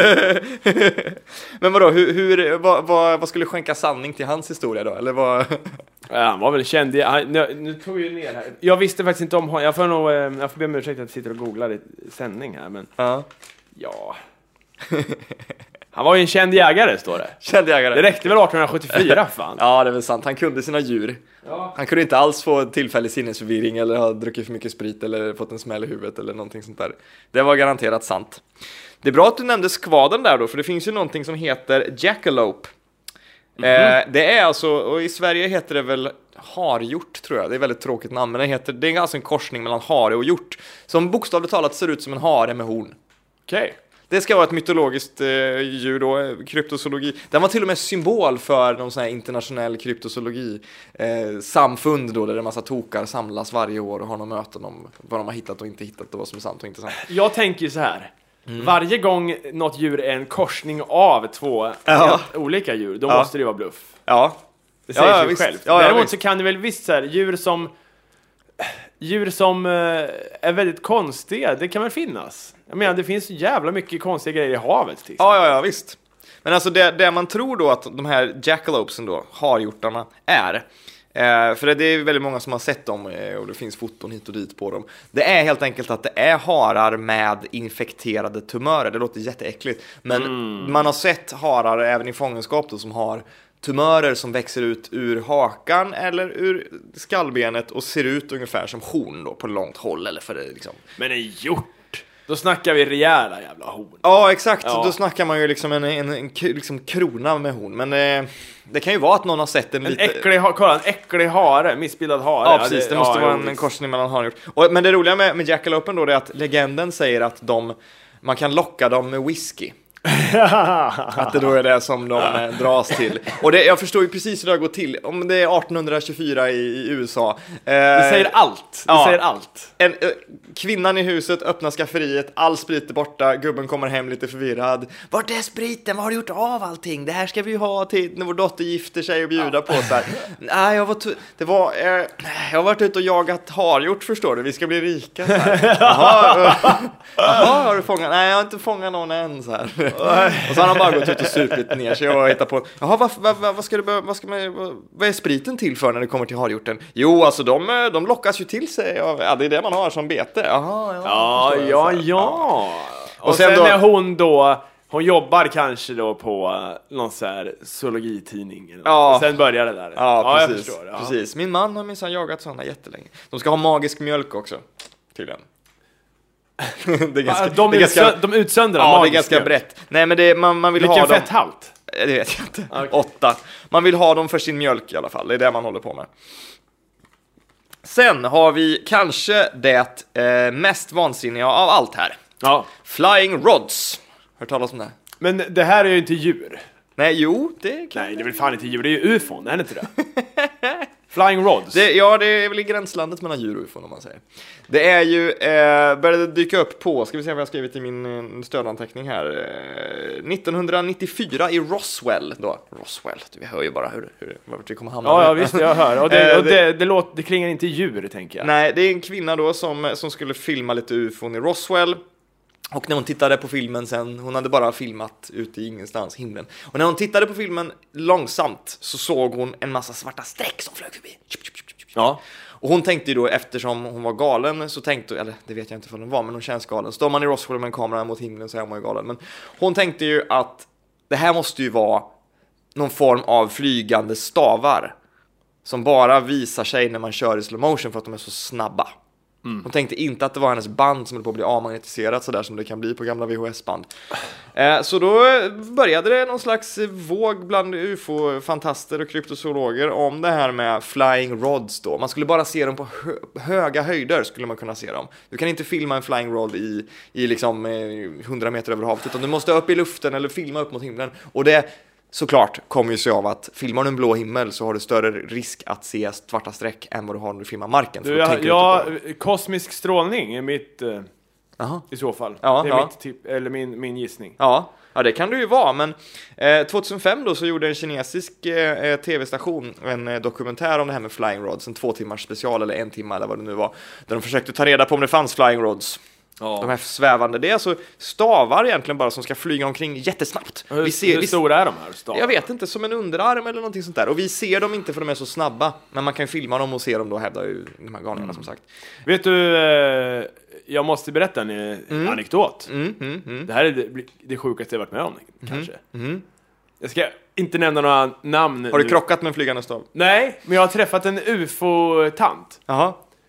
Men vadå, hur, hur, vad, vad, vad skulle skänka sanning till hans historia då? Eller vad? Ja, han var väl känd. Han, nu, nu tog jag ner här. Jag visste faktiskt inte om honom. Jag får nog, jag får be om ursäkt att jag sitter och googlar i sändning här, men ja. Ja. Han var ju en känd jägare, står det. Känd jägare. Det räckte väl arton sjuttiofyra, fan. Ja, det är väl sant. Han kunde sina djur. Ja. Han kunde inte alls få tillfällig sinnesförvirring eller ha druckit för mycket sprit eller fått en smäll i huvudet eller någonting sånt där. Det var garanterat sant. Det är bra att du nämnde skvaden där då, för det finns ju någonting som heter jackalope. Mm-hmm. Eh, det är alltså, och i Sverige heter det väl harhjort, tror jag. Det är ett väldigt tråkigt namn, men det heter, det är alltså en korsning mellan hare och hjort. Som bokstavligt talat ser ut som en hare med horn. Okej. Okay. Det ska vara ett mytologiskt eh, djur då, kryptozoologi. Den var till och med symbol för någon sån här internationell kryptozoologi eh, samfund då, där det är en massa tokar samlas varje år och har någon möten om vad de har hittat och inte hittat och vad som är sant och inte sant. Jag tänker ju så här. Mm. Varje gång något djur är en korsning av två ja. olika djur, då ja. måste det vara bluff. Ja. Det säger ja, sig visst. självt. Ja, Däremot ja, så kan det väl visst så här, djur som djur som eh, är väldigt konstiga, det kan väl finnas. Jag menar, det finns jävla mycket konstiga grejer i havet till ja, ja, ja, visst. Men alltså det, det man tror då att de här jackalopesen då, harhjortarna, är eh, för det är väldigt många som har sett dem eh, och det finns foton hit och dit på dem. Det är helt enkelt att det är harar med infekterade tumörer. Det låter jätteäckligt, men mm. man har sett harar även i fångenskap då, som har tumörer som växer ut ur hakan eller ur skallbenet och ser ut ungefär som horn då på långt håll eller för det liksom. Men en hjort, då snackar vi rejäla jävla horn. Ja, exakt. Ja. Då snackar man ju liksom en, en, en liksom krona med horn. Men eh, det kan ju vara att någon har sett en, en lite... äcklig, kolla, en äcklig hare, missbildad hare. Ja, precis. Det, det måste ja, vara en, en korsning mellan harhjort. Och, men det roliga med, med jackalopen då är att legenden säger att de, man kan locka dem med whisky. Att det då är det som de eh, dras till. Och det, jag förstår ju precis hur det har gått till. Om det är arton tjugofyra i, i U S A. Eh, det säger allt. Det ja, säger allt. En, eh, kvinnan i huset öppnar skafferiet. All sprit är borta. Gubben kommer hem lite förvirrad. Vart är spriten? Vad har du gjort av allting? Det här ska vi ju ha till när vår dotter gifter sig och bjuda ja. på så här. Nej, jag var t- det var eh, jag har varit ute och jagat harhjort, förstår du. Vi ska bli rika så här. Jaha, jaha, har du fångat? Nej, jag har inte fångat någon än så här. Och så har han bara gått ut och supit ner sig och hittat på. Jaha, vad, vad, vad, vad ska det vad ska man vad, vad är spriten till för när det kommer till harhjorten? Jo, alltså de, de lockas ju till sig av, ja, det är det man har som bete. Jaha, ja, ja, ja, ja. Och, och sen, sen då, är hon då hon jobbar kanske då på uh, någon så här zoologitidning eller ja. Och sen börjar det där. Ja, ja precis. Jag förstår. Ja. Precis. Min man har minsann jagat sådana jättelänge. De ska ha magisk mjölk också, tydligen. Det är ganska, de, det är ganska, de utsöndrar ja, det är ganska brett. Nej, men det, man, man vill Vilken ha dem. fetthalt? Det vet jag inte. Okay. Åtta. Man vill ha dem för sin mjölk i alla fall. Det är det man håller på med. Sen har vi kanske det eh, mest vansinniga av allt här. Ja. Flying rods. Hört talas om det? Men det här är ju inte djur. Nej, jo, det kan. Nej, det är väl fan inte djur. Det är ju U F O, är det inte det? Flying rods. Det, ja, det är väl i gränslandet mellan djur och U F O, om man säger. Det är ju, eh, började dyka upp på, ska vi se vad jag har skrivit i min stödanteckning här. Eh, nittonhundranittiofyra i Roswell då. Roswell, vi hör ju bara hur, hur vart vi kommer hamna. Ja, ja, visst, jag hör. Och det, och det, det, det, låter, det klingar inte djur, tänker jag. Nej, det är en kvinna då som, som skulle filma lite U F O i Roswell. Och när hon tittade på filmen sen, hon hade bara filmat ute i ingenstans, himlen. Och när hon tittade på filmen långsamt så såg hon en massa svarta streck som flög förbi. Ja. Och hon tänkte ju då, eftersom hon var galen, så tänkte, eller det vet jag inte för hon var, men hon känns galen. Står man i Roswell med en kamera mot himlen så är man ju galen. Men hon tänkte ju att det här måste ju vara någon form av flygande stavar som bara visar sig när man kör i slow motion för att de är så snabba. Mm. Hon tänkte inte att det var hennes band som höll på att bli avmagnetiserat så där som det kan bli på gamla V H S-band. Eh, så då började det någon slags våg bland U F O-fantaster och kryptozoologer om det här med flying rods då. Man skulle bara se dem på hö- höga höjder skulle man kunna se dem. Du kan inte filma en flying rod i, i liksom eh, hundra meter över havet, utan du måste upp i luften eller filma upp mot himlen. Och det såklart kommer ju sig av att filmar du en blå himmel så har du större risk att se svarta streck än vad du har när du filmar marken. Du, jag, ja, kosmisk strålning är mitt eh, i så fall. Ja, det är ja. mitt tip, eller min, min gissning. Ja, ja, det kan du ju vara, men eh, tjugohundrafem då så gjorde en kinesisk eh, tv-station en eh, dokumentär om det här med flying rods, en två timmars special eller en timme eller vad det nu var, där de försökte ta reda på om det fanns flying rods. Ja. De här svävande, det är alltså stavar egentligen bara som ska flyga omkring jättesnabbt. Hur, vi ser, hur vi, stora är de här stavarna? Jag vet inte, som en underarm eller någonting sånt där. Och vi ser dem inte för de är så snabba, men man kan filma dem och se dem då, hävdar ju de här galningarna mm. som sagt. Vet du, eh, jag måste berätta en mm. anekdot. Mm, mm, mm. Det här är det, det sjukaste jag varit med om, kanske. Mm, mm. Jag ska inte nämna några namn. Har du nu. krockat med en flygande stav? Nej, men jag har träffat en U F O-tant. Jaha.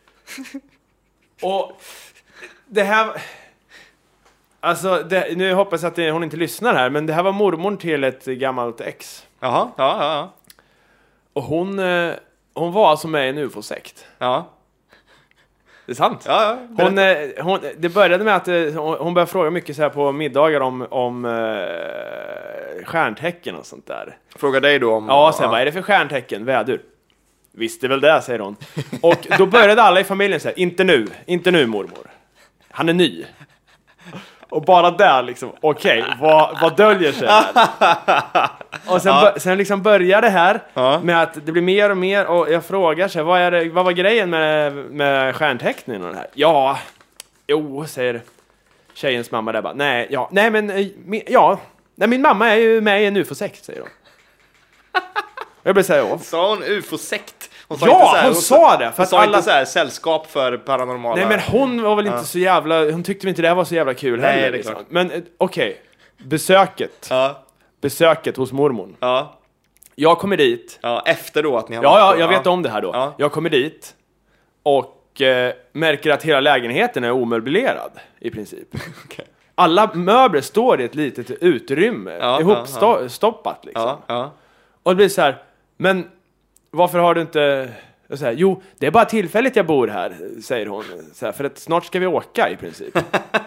Och det här... Alltså, det, nu hoppas jag att det, hon inte lyssnar här, men det här var mormor till ett gammalt ex. Jaha, ja, ja, ja. Och hon, eh, hon var alltså med i en U F O-sekt. Ja. Det är sant. Ja, ja. Hon, eh, hon, det började med att eh, hon började fråga mycket så här på middagar om, om eh, stjärntecken och sånt där. Fråga dig då om... Ja, sen ja. Vad är det för stjärntecken? Vädur. Visste väl det, säger hon. Och då började alla i familjen säga, inte nu, inte nu mormor. Han är ny. Och bara där liksom, okej, okay, vad, vad döljer sig här? Och sen, ja. sen liksom börjar det här ja. med att det blir mer och mer. Och jag frågar sig, vad, är det, vad var grejen med, med stjärnteckningen och det här? Ja, jo, säger tjejens mamma där bara. Nej, ja, nej men, ja, nej, min mamma är ju med i en U F O-sekt, säger hon. Jag blir säga, ja. Sa hon U F O-sekt? Hon sa ja, inte så här, hon, hon sa det. För hon sa alla... inte så här, sällskap för paranormala... Nej, men hon var väl inte ja. så jävla... Hon tyckte inte det var så jävla kul Nej, heller. Det är liksom. klart. Men okej, okay. besöket. Ja. Besöket hos mormor. Ja. Jag kommer dit. Ja, efter då att ni har... Ja, ja, jag vet ja. om det här då. Ja. Jag kommer dit och eh, märker att hela lägenheten är omöblerad i princip. Okay. Alla möbler står i ett litet utrymme. Ja, ihopstoppat ja, liksom. Ja, ja. Och det blir så här, men varför har du inte... Så här, jo, det är bara tillfälligt jag bor här, säger hon. Så här, för att snart ska vi åka i princip.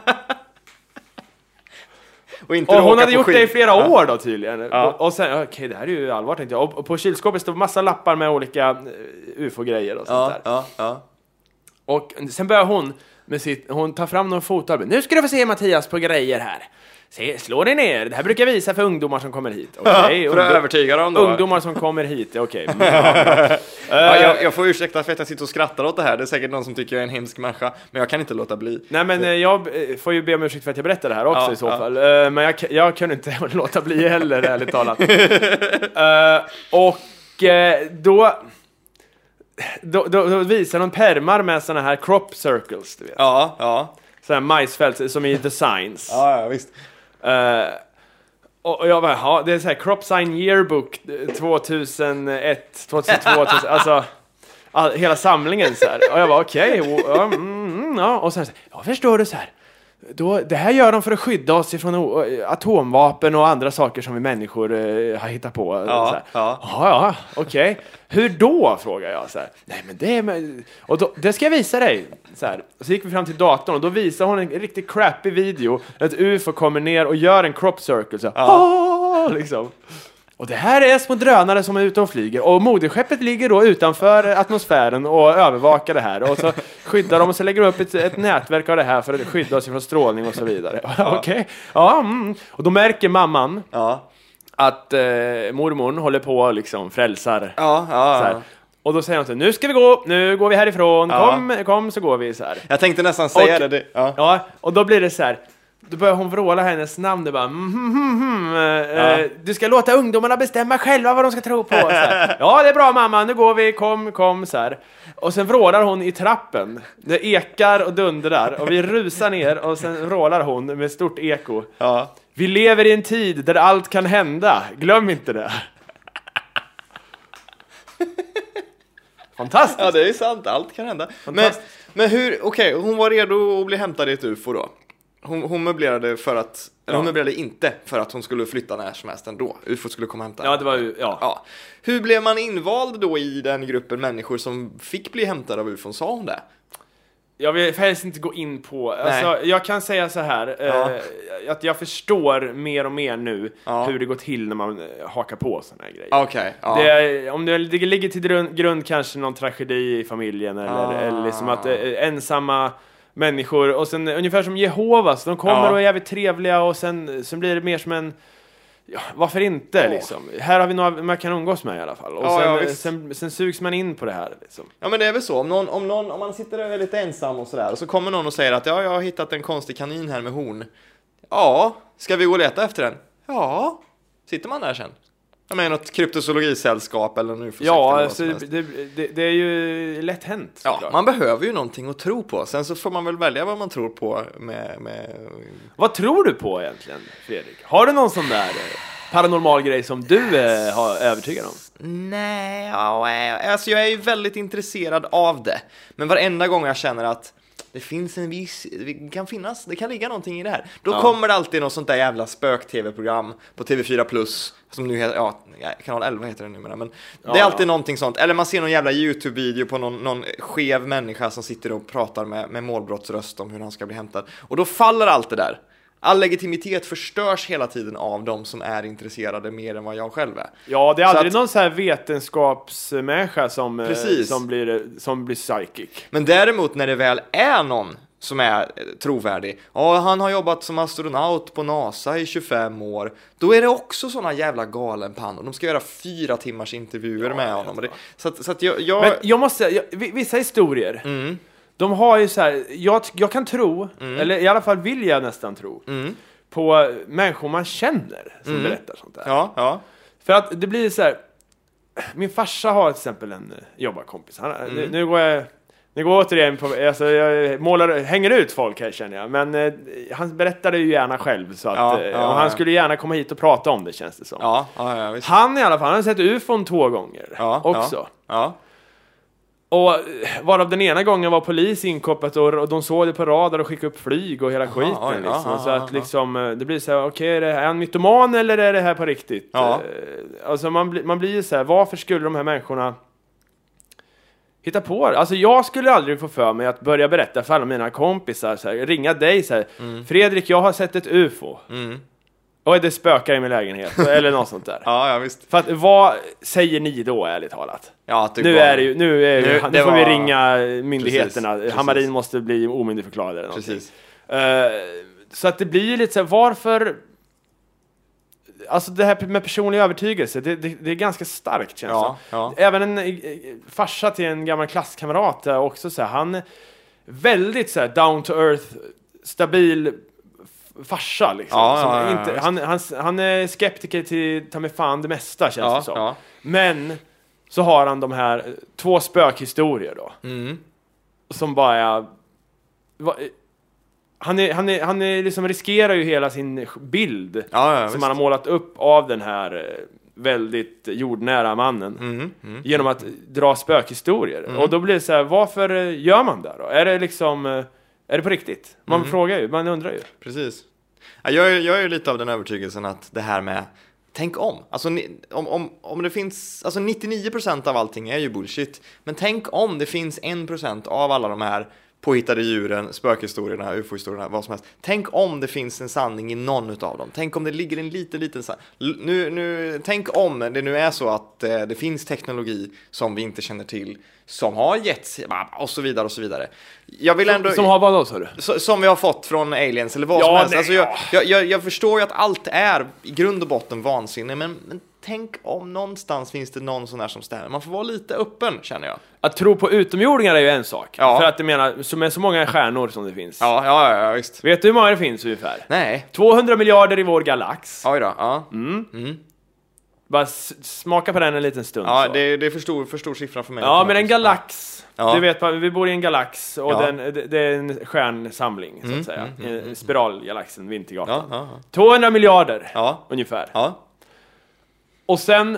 och inte och hon hade gjort skid. det i flera ja. år då tydligen. Ja. Och, och sen, okej, okay, det här är ju allvar tänkte jag. Och, och på kylskåpet står massa lappar med olika U F O-grejer och sånt ja, där. Ja, ja. Och sen börjar hon med sitt, hon tar fram några foto. Nu ska du få se Mattias på grejer här. Se, slå dig ner. Det här brukar jag visa för ungdomar som kommer hit. Okay, för att övertyga dem då. Ungdomar som kommer hit, okej. Okay. ja, ja, jag, jag får ursäkta för att jag sitter och skrattar åt det här. Det är säkert någon som tycker jag är en hemsk människa. Men jag kan inte låta bli. Nej, men jag får ju be om ursäkt för att jag berättar det här också ja, i så ja. fall. Men jag, jag kan inte låta bli heller, ärligt talat. uh, och då, då, då, då visar de permar med såna här crop circles, du vet. Ja, ja. Sådana här majsfält som i The Signs. Ja, ja, visst. Uh, och jag bara, ja, det är så här Crop Sign Yearbook tjugohundraett, tjugohundratvå, alltså all, hela samlingen så här. Och jag bara, okej, okay, och, mm, ja. Och sen så, ja, förstår du så här. Då, det här gör de för att skydda oss ifrån atomvapen och andra saker som vi människor uh, har hittat på. Ja, så här. ja. ja, ja okej. Okay. Hur då, frågar jag så här. Nej, men det är med... och då, det ska jag visa dig så här. Och så gick vi fram till datorn och då visar hon en riktigt crappy video. Ett U F O kommer ner och gör en crop circle så här. Ja. liksom. Och det här är små drönare som är ute och flyger. Och moderskeppet ligger då utanför atmosfären och övervakar det här. Och så skyddar de och så lägger de upp ett, ett nätverk av det här för att skydda oss från strålning och så vidare. Ja. Okej. Okay. Ja, mm. Och då märker mamman ja. att eh, mormor håller på liksom frälsar. Ja, ja, ja. Och då säger hon så här, nu ska vi gå, nu går vi härifrån. Ja. Kom, kom så går vi så här. Jag tänkte nästan säga och, det. Ja. ja, och då blir det så här. Då börjar hon vråla hennes namn. Det bara, mm, mm, mm, ja. eh, du ska låta ungdomarna bestämma själva vad de ska tro på. Så här, ja, det är bra mamma, nu går vi, kom, kom så här. Och sen vrålar hon i trappen. Det ekar och dundrar. Och vi rusar ner och sen vrålar hon med stort eko. Ja. Vi lever i en tid där allt kan hända. Glöm inte det. Fantastiskt. Ja, det är sant. Allt kan hända. Men, men hur, okej, okay, hon var redo att bli hämtad i ett U F O då. Hon, hon möblerade för att, eller hon möblerade inte för att hon skulle flytta när som helst ändå. U F O skulle komma och hämta. Ja, det var ju, ja. ja. Hur blev man invald då i den gruppen människor som fick bli hämtade av U F O? Sa hon det? Jag vill helst inte gå in på, alltså, jag kan säga så här ja. eh, att jag förstår mer och mer nu ja. hur det går till när man hakar på såna här grejer. Okay, ja. det, om det ligger till grund, grund kanske någon tragedi i familjen eller, ah. eller liksom att eh, ensamma människor och sen ungefär som Jehovas, de kommer ja. och är jävligt trevliga och sen, sen blir det mer som en ja, varför inte ja. liksom? Här har vi några man kan umgås med i alla fall. Och ja, sen, ja, sen, sen sugs man in på det här liksom. Ja, men det är väl så. Om, någon, om, någon, om man sitter där lite ensam och sådär och så kommer någon och säger att ja, jag har hittat en konstig kanin här med horn. Ja, ska vi gå och leta efter den? Ja, sitter man där sen? Jag menar något kryptozoologisällskap eller nu för ja, alltså, det, det, det är ju lätt hänt. Ja, man behöver ju någonting att tro på. Sen så får man väl välja vad man tror på med... med... Vad tror du på egentligen, Fredrik? Har du någon sån där paranormal grej som du eh, har övertygad om? Nej, ja, alltså jag är ju väldigt intresserad av det. Men varenda gång jag känner att det finns en viss, det kan finnas, det kan ligga någonting i det här. Då ja. kommer det alltid något sånt där jävla spök-tv-program på T V fyra plus, som nu heter, ja, kanal elva heter det numera, men ja, det är alltid ja. någonting sånt. Eller man ser någon jävla YouTube-video på någon, någon skev människa som sitter och pratar med, med målbrottsröst om hur han ska bli hämtad. Och då faller allt det där. All legitimitet förstörs hela tiden av de som är intresserade mer än vad jag själv är. Ja, det är aldrig att, någon så här vetenskapsmänniska som, som, blir, som blir psychic. Men däremot när det väl är någon som är trovärdig. Ja, han har jobbat som astronaut på NASA i tjugofem år. Då är det också såna jävla galenpannor. De ska göra fyra timmars intervjuer ja, med honom. Det, så att, så att jag, jag... Men jag måste säga, vissa historier, mm. de har ju så här, jag, jag kan tro, mm. eller i alla fall vill jag nästan tro, mm. på människor man känner som mm. berättar sånt där. Ja, ja. För att det blir så här, min farsa har till exempel en jobbarkompis. Han, mm. nu, nu går jag... Det går återigen på, alltså jag målar, hänger ut folk här känner jag. Men eh, han berättade ju gärna själv så att, ja, eh, ja, och han ja. skulle gärna komma hit och prata om det, känns det som. Ja, ja, ja, visst. Han i alla fall, han har sett U F O två gånger ja, också. Ja, ja. Och varav den ena gången var polis inkopplat och, och de såg det på radar och skickade upp flyg och hela Aha, skiten oj, liksom. Aha, så att liksom, det blir så här, okej, okay, är det här en mytoman eller är det här på riktigt? Ja. Alltså man, bli, man blir ju så här, varför skulle de här människorna hitta på det? Alltså jag skulle aldrig få för mig att börja berätta för alla mina kompisar så här, ringa dig så här, mm. Fredrik, jag har sett ett U F O. Mm. Och det spökar i min lägenhet eller något sånt där. Ja, ja, visst. För att vad säger ni då, ärligt talat? Ja, att det nu var... är det ju nu är nu, nu får var... vi ringa myndigheterna. Precis, Hammarin precis. måste bli omyndigförklarad eller någonting. Precis. Uh, så att det blir ju lite så här, varför alltså det här med personlig övertygelse, det, det, det är ganska starkt känns ja, det. Ja. Även en eh, farsa till en gammal klasskamrat är också så här, han är väldigt så här down to earth, stabil farsa liksom. Ja, som ja, ja, inte, ja, han, han, han är skeptiker till ta med fan det mesta känns ja, det som. Ja. Men så har han de här två spökhistorier då. Mm. Som bara är, va, han är, han är, han är liksom riskerar ju hela sin bild ja, ja, som visst. han har målat upp av den här väldigt jordnära mannen mm, mm, genom att dra spökhistorier. Mm. Och då blir det så här, varför gör man det då? Är det liksom, är det på riktigt? Man mm. frågar ju, man undrar ju. Precis. Ja, jag, är, jag är ju lite av den övertygelsen att det här med tänk om. Alltså om, om, om det finns, alltså nittionio procent av allting är ju bullshit. Men tänk om det finns en procent av alla de här påhittade djuren, spökhistorierna, U F O-historierna, vad som helst. Tänk om det finns en sanning i någon utav dem. Tänk om det ligger en liten, liten sanning. Nu, nu, tänk om det nu är så att eh, det finns teknologi som vi inte känner till, som har getts och så vidare och så vidare. Jag vill ändå, som, som har vad då, sa du? Så, som vi har fått från aliens eller vad ja, som helst. Nej, alltså, jag, jag, jag, jag förstår ju att allt är i grund och botten vansinne, men, men tänk om någonstans finns det någon sån här som stämmer. Man får vara lite öppen, känner jag. Att tro på utomjordingar är ju en sak. Ja. För att det menar, som är så många stjärnor som det finns. Ja, ja, ja, visst. Vet du hur många det finns ungefär? Nej. tvåhundra miljarder i vår galax. Oj då, ja. Mm. Mm. Bara s- smaka på den en liten stund. Ja, så. det, det är för stor, för stor siffra för mig. Ja, men en galax. Ja. Du vet, vi bor i en galax och Ja. den, det, det är en stjärnsamling, så Mm, att säga. mm, mm, mm. Spiralgalaxen, Vintergatan. Ja, ja, ja. tvåhundra miljarder, Ja. ungefär. Ja. Och sen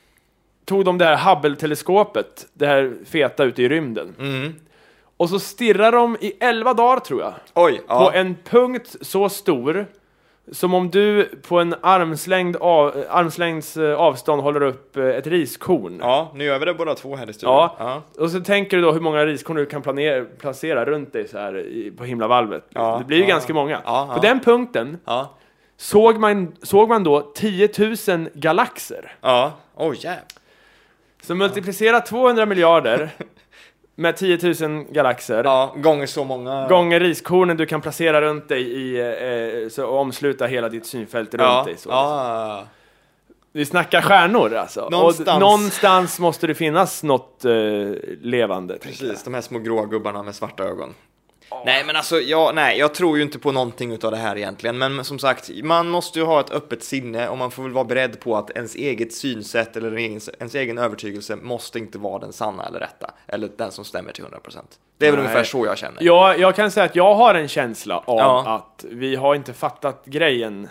tog de det här Hubble-teleskopet, det här feta ute i rymden. Mm. Och så stirrar de i elva dagar, tror jag. Oj, ja. På en punkt så stor som om du på en armslängd av, armslängds avstånd håller upp ett riskorn. Ja, nu gör vi det båda två här i studion. Ja. Ja. Och så tänker du då hur många riskorn du kan planera, placera runt dig så här i, på himlavalvet. Ja, det blir ju ja, ganska många. ja, ja. På den punkten Ja. såg man, såg man då tio tusen galaxer. Ja. Oj, oh, jävlar. Så multiplicera tvåhundra miljarder med tio tusen galaxer. Ja, gånger så många. Gånger riskornen du kan placera runt dig i, eh, så omsluta hela ditt synfält runt ja. dig. Så. Ja. Vi snackar stjärnor alltså. Någonstans. Och någonstans måste det finnas något eh, levande. Precis, de här små gråa gubbarna med svarta ögon. Oh. Nej, men alltså, jag, nej, jag tror ju inte på någonting utav det här egentligen. Men som sagt, man måste ju ha ett öppet sinne och man får väl vara beredd på att ens eget synsätt eller ens, ens egen övertygelse måste inte vara den sanna eller rätta. Eller den som stämmer till hundra procent. Det är väl ungefär så jag känner. Ja, jag kan säga att jag har en känsla av ja. att vi har inte fattat grejen.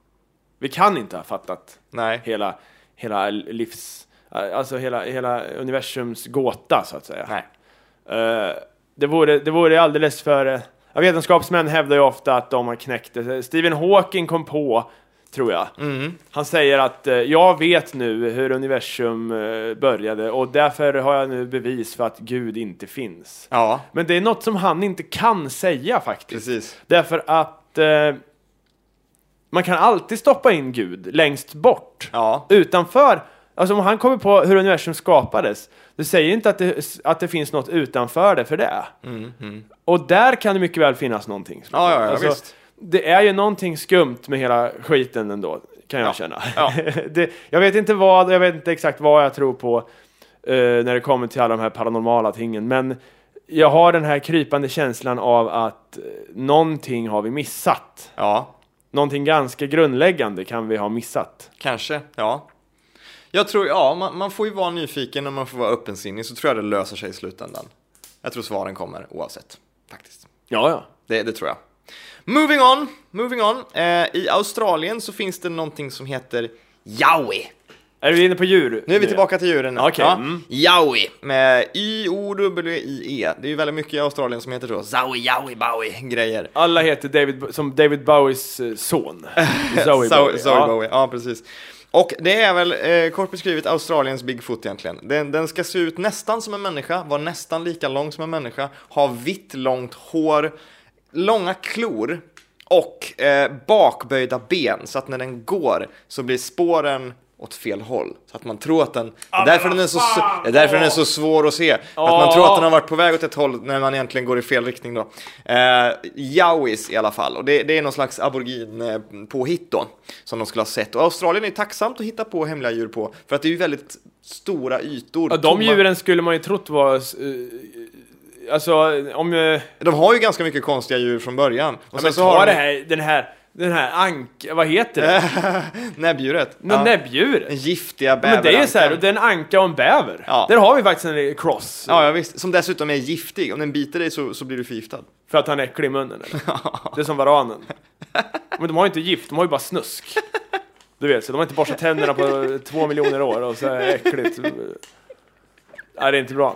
Vi kan inte ha fattat nej. hela, hela livs... Alltså hela, hela universums gåta, så att säga. Nej. Uh, Det vore, det vore alldeles för... Ja, vetenskapsmän hävdar ju ofta att de har knäckt det. Stephen Hawking kom på, tror jag. Mm. Han säger att eh, jag vet nu hur universum eh, började och därför har jag nu bevis för att Gud inte finns. Ja. Men det är något som han inte kan säga faktiskt. Precis. Därför att eh, man kan alltid stoppa in Gud längst bort. Ja. Utanför... Alltså om han kommer på hur universum skapades, det säger inte att det, att det finns något utanför det för det. Mm, mm. Och där kan det mycket väl finnas någonting. Ja, ja, ja alltså, visst. Det är ju någonting skumt med hela skiten ändå, kan jag ja. känna. Ja. det, jag vet inte vad, jag vet inte exakt vad jag tror på uh, när det kommer till alla de här paranormala tingen, men jag har den här krypande känslan av att uh, någonting har vi missat. Ja. Någonting ganska grundläggande kan vi ha missat. Kanske, ja. Jag tror, ja, man, man får ju vara nyfiken och man får vara öppensinnig, så tror jag det löser sig i slutändan. Jag tror svaren kommer oavsett, faktiskt. Ja, ja. Det, det tror jag. Moving on, moving on. Eh, I Australien så finns det någonting som heter Yowie. Är vi inne på djur? Nu är vi tillbaka till djuren. Okej. Okay. Ja. Mm. Yowie med Y O W I E. Det är ju väldigt mycket i Australien som heter så. Zowie, Yowie, Bowie grejer. Alla heter David, som David Bowies son. Zowie Zoe, Bowie. Zoe Ja. Bowie, ja precis. Och det är väl eh, kort beskrivet Australiens Bigfoot egentligen. Den, den ska se ut nästan som en människa, vara nästan lika lång som en människa, ha vitt långt hår, långa klor och eh, bakböjda ben, så att när den går så blir spåren åt fel håll, så att man tror att den det är därför den är så det är därför den är så svår att se, att man tror att den har varit på väg åt ett håll när man egentligen går i fel riktning då. Eh, Yowies i alla fall, och det, det är någon slags aborigin eh, påhitt då, som de skulle ha sett. Och Australien är tacksamt att hitta på hemliga djur på, för att det är ju väldigt stora ytor. Ja, de djuren skulle man ju trott var uh, alltså om uh, de har ju ganska mycket konstiga djur från början. Och ja, sen men så har det de här den här den här ank, vad heter det? näbbdjuret. Ja. Näbbdjuret. Den giftiga bäverankan. Men det är så här, det är en anka och en bäver. Ja. Där har vi faktiskt en cross. Ja, ja, visst. Som dessutom är giftig. Om den biter dig så, så blir du förgiftad. För att han är äcklig i munnen, eller? Det är som varanen. Men de har ju inte gift, de har ju bara snusk. Du vet, så de har inte borstat tänderna på två miljoner år och så är det äckligt. Nej, det är inte bra.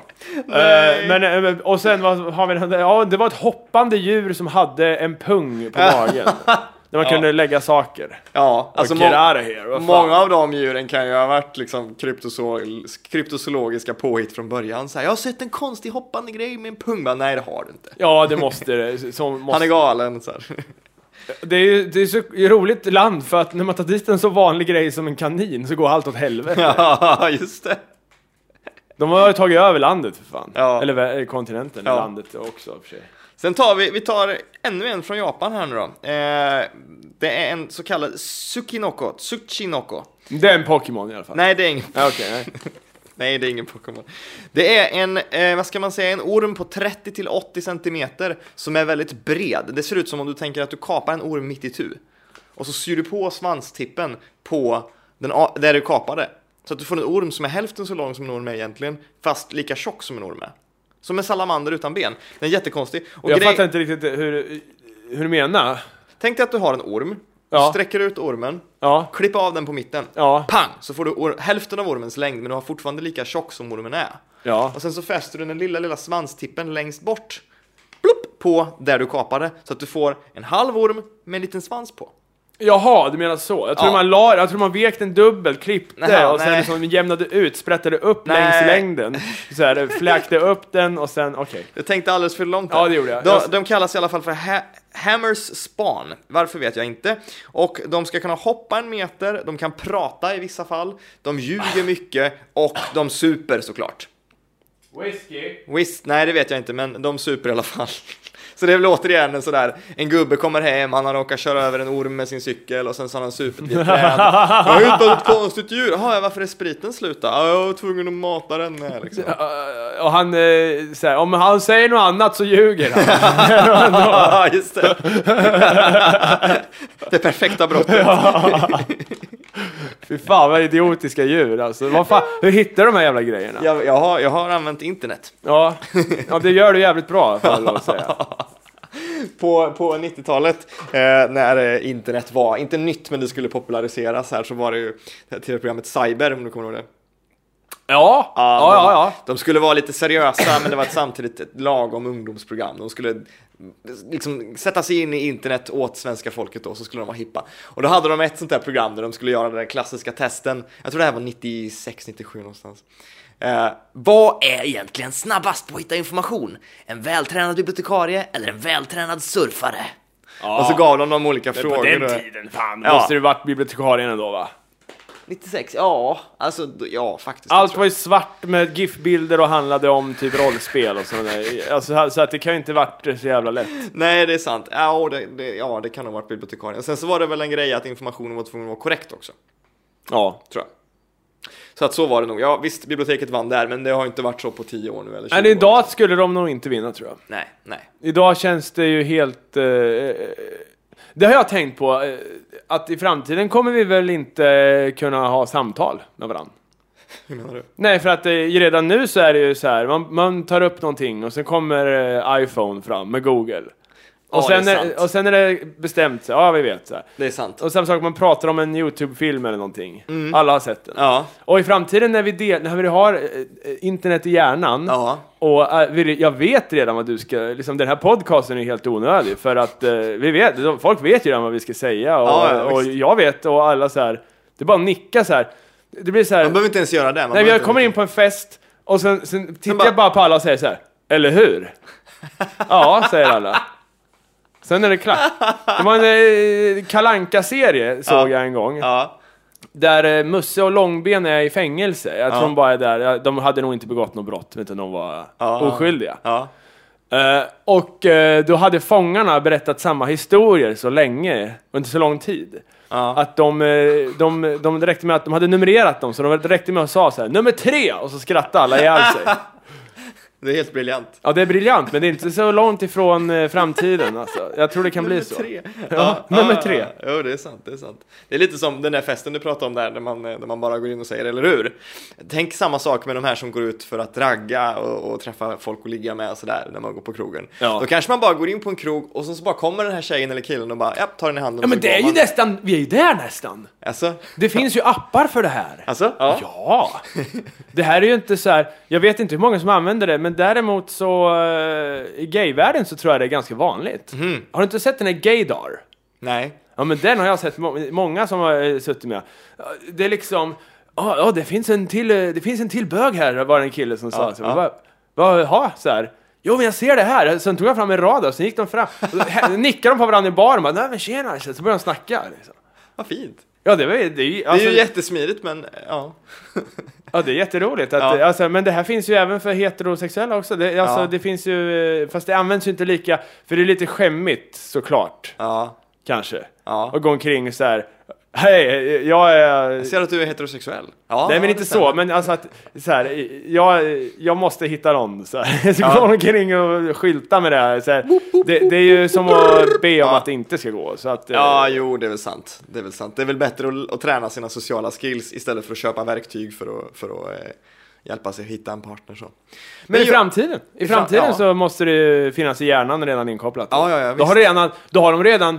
Uh, men, och sen vad har vi, ja, det var ett hoppande djur som hade en pung på magen. Där man ja. kunde lägga saker. Ja, alltså må- here, många av de djuren kan ju ha varit liksom kryptozo- kryptozoologiska påhitt från början. Så här, jag har sett en konstig hoppande grej med en pung. Bara, nej, det har du inte. Ja, det måste det. Som måste. Han är galen. Så här. Det är ju det är så roligt land, för att när man tar dit en så vanlig grej som en kanin så går allt åt helvete. Ja, just det. De har ju tagit över landet för fan. Ja. Eller kontinenten, ja. landet också för sig. Sen tar vi, vi tar ännu en från Japan här nu då. Eh, det är en så kallad Tsukinoko. Tsuchinoko. Det är en Pokémon i alla fall. Nej, det är ingen. Ja, okay, nej. Nej, det är ingen Pokémon. Det är en, eh, vad ska man säga, en orm på trettio till åttio centimeter som är väldigt bred. Det ser ut som om du tänker att du kapar en orm mitt i tu. Och så syr du på svanstippen på den, där du kapade. Så att du får en orm som är hälften så lång som en orm är egentligen, fast lika tjock som en orm är. Som en salamander utan ben. Den är jättekonstig. Och jag grej... fattar inte riktigt hur, hur du menar. Tänk dig att du har en orm. Ja. Du sträcker ut ormen. Ja. Klipper av den på mitten. Ja. Pang! Så får du or- hälften av ormens längd, men du har fortfarande lika tjock som ormen är. Ja. Och sen så fäster du den lilla, lilla svanstippen längst bort. Plupp! På där du kapade. Så att du får en halv orm med en liten svans på. Jaha, du menar så. Jag tror Ja. man la, jag tror man vekt en dubbel, klippte Naha, och sen nej. liksom jämnade ut, sprättade upp Nej. längs längden. Så här, fläkte upp den och sen, okej. Okay. Jag tänkte alldeles för långt där. Ja, det gjorde jag. De, Jag- de kallas i alla fall för ha- Hammers Spawn. Varför vet jag inte. Och de ska kunna hoppa en meter, de kan prata i vissa fall, de ljuger mycket och de super såklart. Whisky. Visst, nej det vet jag inte, men de super i alla fall. Så det är väl återigen en sådär, en gubbe kommer hem, han har råkat köra över en orm med sin cykel och sen så har han supit i ett träd. Jag har hittat ett konstigt djur. Jaha, varför är spriten slut då? Ja, jag var tvungen att mata den med liksom. Och han, eh, så här, om han säger något annat så ljuger han. Ja, just det. Det perfekta brottet. Fy fan, vad idiotiska djur alltså. Vad fan, hur hittar de här jävla grejerna? Jag, jag, har, jag har använt internet. Ja, ja det gör du jävligt bra, får jag lov att säga. På, på nittiotalet, eh, när eh, internet var, inte nytt men det skulle populariseras här, så var det ju det här tv-programmet Cyber, om du kommer ihåg det. Ja, ja, de, ja, ja. De skulle vara lite seriösa, men det var ett samtidigt ett lagom ungdomsprogram. De skulle liksom sätta sig in i internet åt svenska folket då, så skulle de vara hippa. Och då hade de ett sånt där program där de skulle göra den klassiska testen. Jag tror det här var nittiosex nittiosju någonstans. Eh, vad är egentligen snabbast på att hitta information? En vältränad bibliotekarie eller en vältränad surfare? Ja. Och så gav de de olika Men frågor. på den då. tiden, fan, Ja. måste det varit bibliotekarien ändå, va? nittiosex, ja, alltså, ja, faktiskt. Allt var ju svart med GIF-bilder och handlade om typ rollspel och sådär. Alltså, så att det kan ju inte varit så jävla lätt. Nej, det är sant. Ja, det, det, ja, det kan ha varit bibliotekarien. Sen så var det väl en grej att informationen var tvungen att vara korrekt också. Ja, tror jag. Så att så var det nog. Ja, visst, biblioteket vann där, men det har inte varit så på tio år nu. Eller nej, idag skulle de nog inte vinna, tror jag. Nej, nej. Idag känns det ju helt... Eh, det har jag tänkt på. Eh, att i framtiden kommer vi väl inte kunna ha samtal med varandra. Hur menar du? Nej, för att eh, redan nu så är det ju så här. Man, man tar upp någonting och sen kommer eh, iPhone fram med Google. Och, ja, sen är är, och sen är det bestämt, så, ja vi vet så här. Det är sant. Och samma sak, man pratar om en YouTube-film eller någonting. Mm. Alla har sett den. Ja. Och i framtiden när vi, del, när vi har eh, internet i hjärnan. Ja. Och eh, vi, jag vet redan vad du ska, liksom den här podcasten är helt onödig. För att eh, vi vet, folk vet ju redan vad vi ska säga. Och, ja, ja, och jag vet, och alla så här. Det är bara att nicka så här. Det blir så här. Man behöver inte ens göra det. Man nej, jag kommer in på en fest. Och sen, sen tittar bara, jag bara på alla och säger så här. Eller hur? Ja, säger alla. Sen är det klart. Det var en eh, Kalanka-serie såg ja. jag en gång. Ja. Där eh, Musse och Långben är i fängelse. Jag tror ja. de bara är där. De hade nog inte begått något brott. Utan de var ja. oskyldiga. Ja. Uh, och uh, då hade fångarna berättat samma historier så länge. Under så lång tid. Ja. Att de, de, de, de räckte med att de hade numrerat dem. Så de räckte med att säga så här. Nummer tre! Och så skrattade alla ihjäl sig. Det är helt briljant. Ja, det är briljant, men det är inte så långt ifrån eh, framtiden alltså. Jag tror det kan bli så. Tre. Ja, ja, nummer ja, tre. Ja, ja. Jo, det är sant, det är sant. Det är lite som den där festen du pratade om där, där man, där man bara går in och säger, eller hur? Tänk samma sak med de här som går ut för att ragga och, och träffa folk och ligga med och sådär när man går på krogen. Ja. Då kanske man bara går in på en krog och så, så bara kommer den här tjejen eller killen och bara, ja, tar den i handen. Ja, men det är ju man. nästan, vi är ju där nästan. Alltså? Det finns ju appar för det här. Alltså? Ja. Ja. Det här är ju inte så här, jag vet inte hur många som använder det, men däremot så i gayvärlden så tror jag det är ganska vanligt. Mm. Har du inte sett den här Gaydar? Nej. Ja, men den har jag sett må- många som har suttit med. Det är liksom, ja, oh, oh, det finns en till det finns en till bög här, var det en kille som sa. Ja, så, ja. Vad, vad, ha, så här. Jo, men jag ser det här. Sen tog jag fram en rad och sen gick de fram. Och nickade de på varandra i baren och bara, nej men tjena, så började de snacka. Liksom. Vad fint. Ja, det, var, det, är ju, alltså, det är ju jättesmidigt, men ja. Ja, det är jätteroligt. Att, ja. alltså, men det här finns ju även för heterosexuella också. Det, alltså, ja. det finns ju, fast det används ju inte lika, för det är lite skämmigt såklart. Ja. Kanske. Ja. Och gå omkring så här. Hej, jag är... Jag ser att du är heterosexuell. Ja, nej, men inte så. Men alltså att, så här, jag, jag måste hitta någon. Så här. Så ja. Gå omkring och skylta med det här. Så här. Det, det är ju som att be om ja. att det inte ska gå. Så att, ja, eh... jo, det är väl sant. Det är väl sant. Det är väl bättre att, att träna sina sociala skills istället för att köpa verktyg för att, för att eh, hjälpa sig att hitta en partner. Så. Men, men i framtiden, i framtiden ja. så måste det finnas i hjärnan redan inkopplat. Ja, ja, ja, då, har redan, då har de redan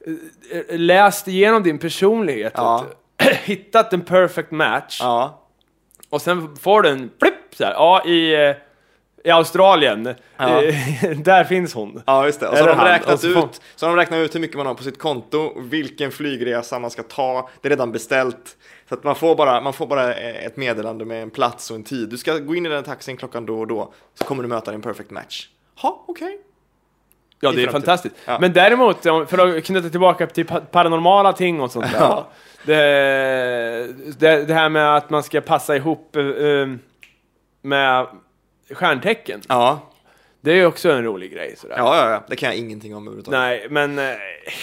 läst igenom din personlighet, ja. hittat en perfect match, ja. och sen får du en flipp så här, ja, i, i Australien, ja. där finns hon. Ja, just det. Och så har de räknat ut, får... så har de räknat ut hur mycket man har på sitt konto, vilken flygresa man ska ta, det är redan beställt. Så att man får bara, man får bara ett meddelande med en plats och en tid. Du ska gå in i den taxin klockan då och då, så kommer du möta din perfect match. Ha, okej. Okay. Ja, det är fantastiskt. Ja. Men däremot, för att knyta tillbaka till paranormala ting och sånt där. Ja. Det, det, det här med att man ska passa ihop uh, med stjärntecken. Ja. Det är ju också en rolig grej. Sådär. Ja, ja, ja. Det kan jag ingenting om överhuvudtaget. Nej, men... Uh,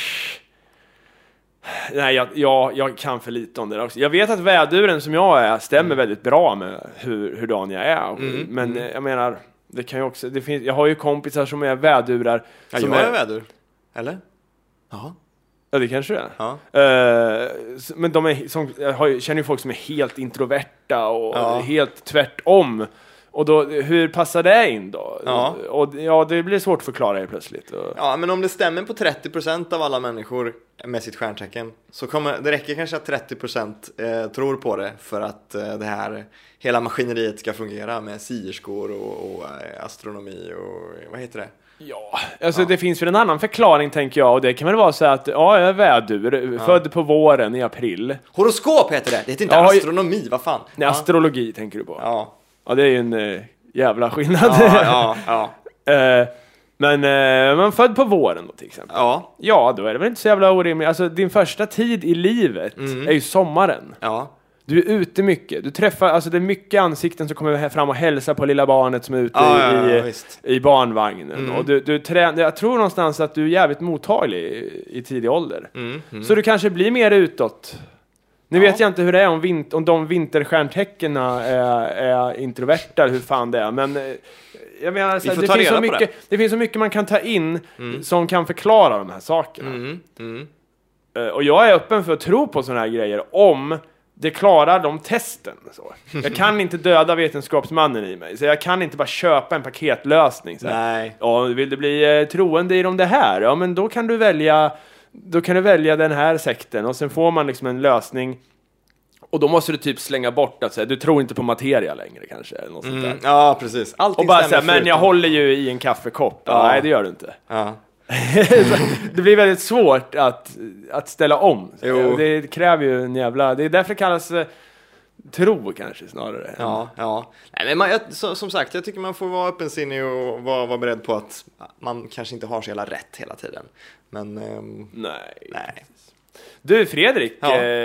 nej, jag, jag, jag kan för lite om det där också. Jag vet att väduren som jag är stämmer mm. väldigt bra med hur, hurdan jag är. Mm. Men mm. jag menar... Det kan ju också, det finns, jag har ju kompisar som är vädurar. Ja, som jag är, är vädur. Eller? Jaha. Ja, det kanske är. Ja. Uh, men de är, som, jag har, känner ju folk som är helt introverta och ja. helt tvärtom. Och då, hur passar det in då? Ja. Och, ja, det blir svårt att förklara det plötsligt. Och... Ja, men om det stämmer på trettio procent av alla människor med sitt stjärntecken, så kommer, det räcker kanske att trettio procent eh, tror på det för att eh, det här, hela maskineriet ska fungera med sierskor och, och eh, astronomi och vad heter det? Ja, alltså ja. det finns väl en annan förklaring tänker jag, och det kan väl vara så att ja, jag är vädur, ja. född på våren i april. Horoskop heter det, det heter inte ja, astronomi, vad fan? Nej, ja. astrologi tänker du på. Ja. Ja, det är ju en äh, jävla skillnad. Ja, ja, ja. äh, men äh, man är född på våren då till exempel. Ja. Ja, då är det väl inte så jävla orimligt. Alltså din första tid i livet mm. är ju sommaren. Ja. Du är ute mycket. Du träffar, alltså det är mycket ansikten som kommer fram och hälsar på lilla barnet som är ute ah, i, ja, ja, i barnvagnen. Mm. Och du, du trä, jag tror någonstans att du är jävligt mottaglig i, i tidig ålder. Mm. Mm. Så du kanske blir mer utåt. Nu ja. vet jag inte hur det är om, vint, om de vinterstjärntecknen är, är introverta, hur fan det är. Men jag menar, så här, det, finns så mycket, det. det finns så mycket man kan ta in mm. som kan förklara de här sakerna. Mm. Mm. Uh, och jag är öppen för att tro på såna här grejer om det klarar de testen. Så. Jag kan inte döda vetenskapsmannen i mig. Så jag kan inte bara köpa en paketlösning. Så här. Nej. Ja, vill du bli eh, troende i om det här? Ja, men då kan du välja då kan du välja den här sekten. Och sen får man liksom en lösning. Och då måste du typ slänga bort att säga, du tror inte på materia längre kanske. Eller något mm. sånt där. Ja, precis. Allting och bara säga, men förutom. jag håller ju i en kaffekopp. Ja. Nej, det gör du inte. Ja. Det blir väldigt svårt att, att ställa om. Jo. Det kräver ju en jävla... Det är därför det kallas eh, tro kanske snarare. Ja, ja. Nej, men man, jag, så, som sagt, jag tycker man får vara öppensinnig och vara, vara beredd på att man kanske inte har så jävla rätt hela tiden. Men... Ehm, nej. nej. Du Fredrik, ja. eh,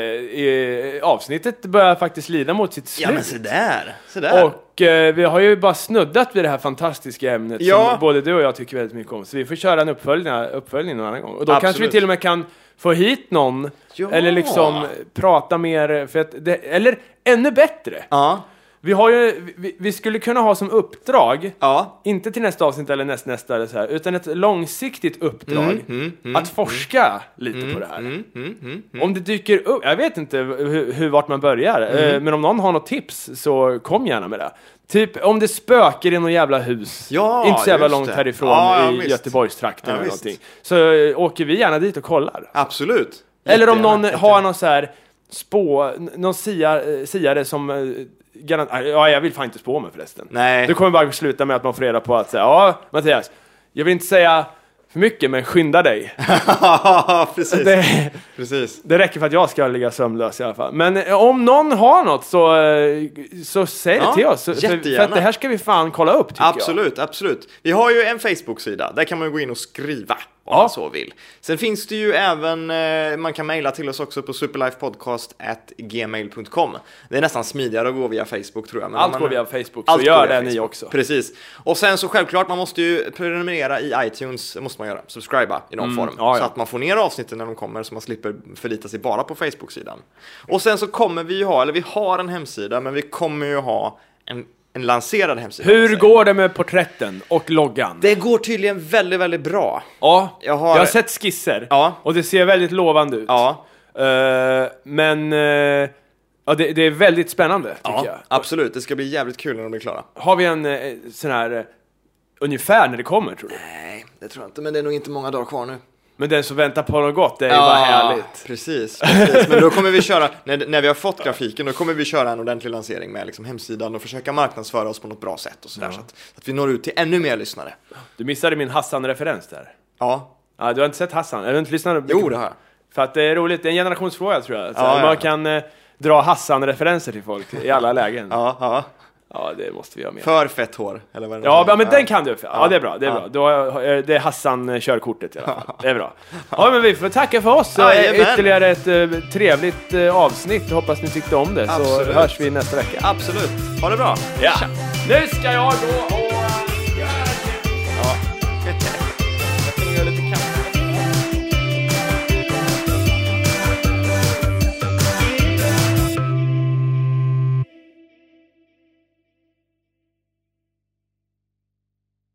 i, avsnittet börjar faktiskt lida mot sitt slut. Ja, men så där. Så där. Och eh, vi har ju bara snuddat vid det här fantastiska ämnet ja. som både du och jag tycker väldigt mycket om. Så vi får köra en uppföljning, uppföljning någon annan gång. Och då Absolut. kanske vi till och med kan få hit någon ja. eller liksom prata mer för att det, eller ännu bättre. Ja. Vi har ju vi, vi skulle kunna ha som uppdrag, ja. inte till nästa avsnitt eller näst, nästa eller så här, utan ett långsiktigt uppdrag mm, mm, mm, att forska mm, lite mm, på det här. Mm, mm, mm, mm. Om det dyker upp, jag vet inte hur, hur vart man börjar, mm. eh, men om någon har något tips så kom gärna med det. Typ om det spöker i någon jävla hus, ja, inte så jävla långt det. härifrån ja, i visst. Göteborgstrakten ja, eller visst. någonting, så eh, åker vi gärna dit och kollar. Absolut. Eller om någon jättegärna. har någon så här spå, någon sia, siare som eh, garant, ja, jag vill fan inte spå mig förresten. Nej. Det kommer bara sluta med att man får reda på att säga, ja, Mattias, jag vill inte säga för mycket, men skynda dig. Precis. Det, Precis. det räcker för att jag ska ligga sömnlös i alla fall. Men eh, om någon har något så, eh, så säg Ja, det till oss. För, för att det här ska vi fan kolla upp, tycker absolut, jag. Absolut. Vi har ju en Facebook-sida. Där kan man ju gå in och skriva om ja. man så vill. Sen finns det ju även, eh, man kan mejla till oss också på superlifepodcast at gmail dot com. Det är nästan smidigare att gå via Facebook, tror jag. Men allt man, går via Facebook, allt så gör det ni också. Precis. Och sen så självklart, man måste ju prenumerera i iTunes, måste man göra. Subscriba i någon Mm, form. ja, ja. Så att man får ner avsnitten när de kommer, så man slipper förlita sig bara på Facebook-sidan. Och sen så kommer vi ju ha, eller vi har en hemsida, men vi kommer ju ha en En lanserad hemsida. Hur går det med porträtten och loggan? Det går tydligen väldigt, väldigt bra. Ja, jag har, jag har sett skisser. Ja. Och det ser väldigt lovande ut. Ja. Uh, men uh, ja, det, det är väldigt spännande, tycker Ja, jag. absolut. Det ska bli jävligt kul när de blir klara. Har vi en uh, sån här uh, ungefär när det kommer, tror du? Nej, det tror jag inte. Men det är nog inte många dagar kvar nu. Men den som väntar på något gott, det är ja, ju bara härligt. Precis, precis. Men då kommer vi köra, när, när vi har fått grafiken, då kommer vi köra en ordentlig lansering med liksom hemsidan och försöka marknadsföra oss på något bra sätt och sådär, ja. så, att, så att vi når ut till ännu mer lyssnare. Du missade min Hassan-referens där. Ja. Ja, du har inte sett Hassan? Eller du har inte lyssnat? Jo, det har jag. För att det är roligt, det är en generationsfråga, tror jag. Så ja, man ja. kan eh, dra Hassan-referenser till folk i alla lägen. Ja, ja. Ja, det måste vi ha med. För fett hår, eller vad det Ja, är. men den kan du. Ja, ja, det är bra. Det är ja. bra. Då har, det är Hassan-körkortet i alla fall. Det är bra. Ja, men vi får tacka för oss. Ja, ytterligare ett uh, trevligt uh, avsnitt. Hoppas ni tyckte om det. Så absolut. hörs vi nästa vecka. Absolut. Ha det bra. Ja. Nu ska jag gå och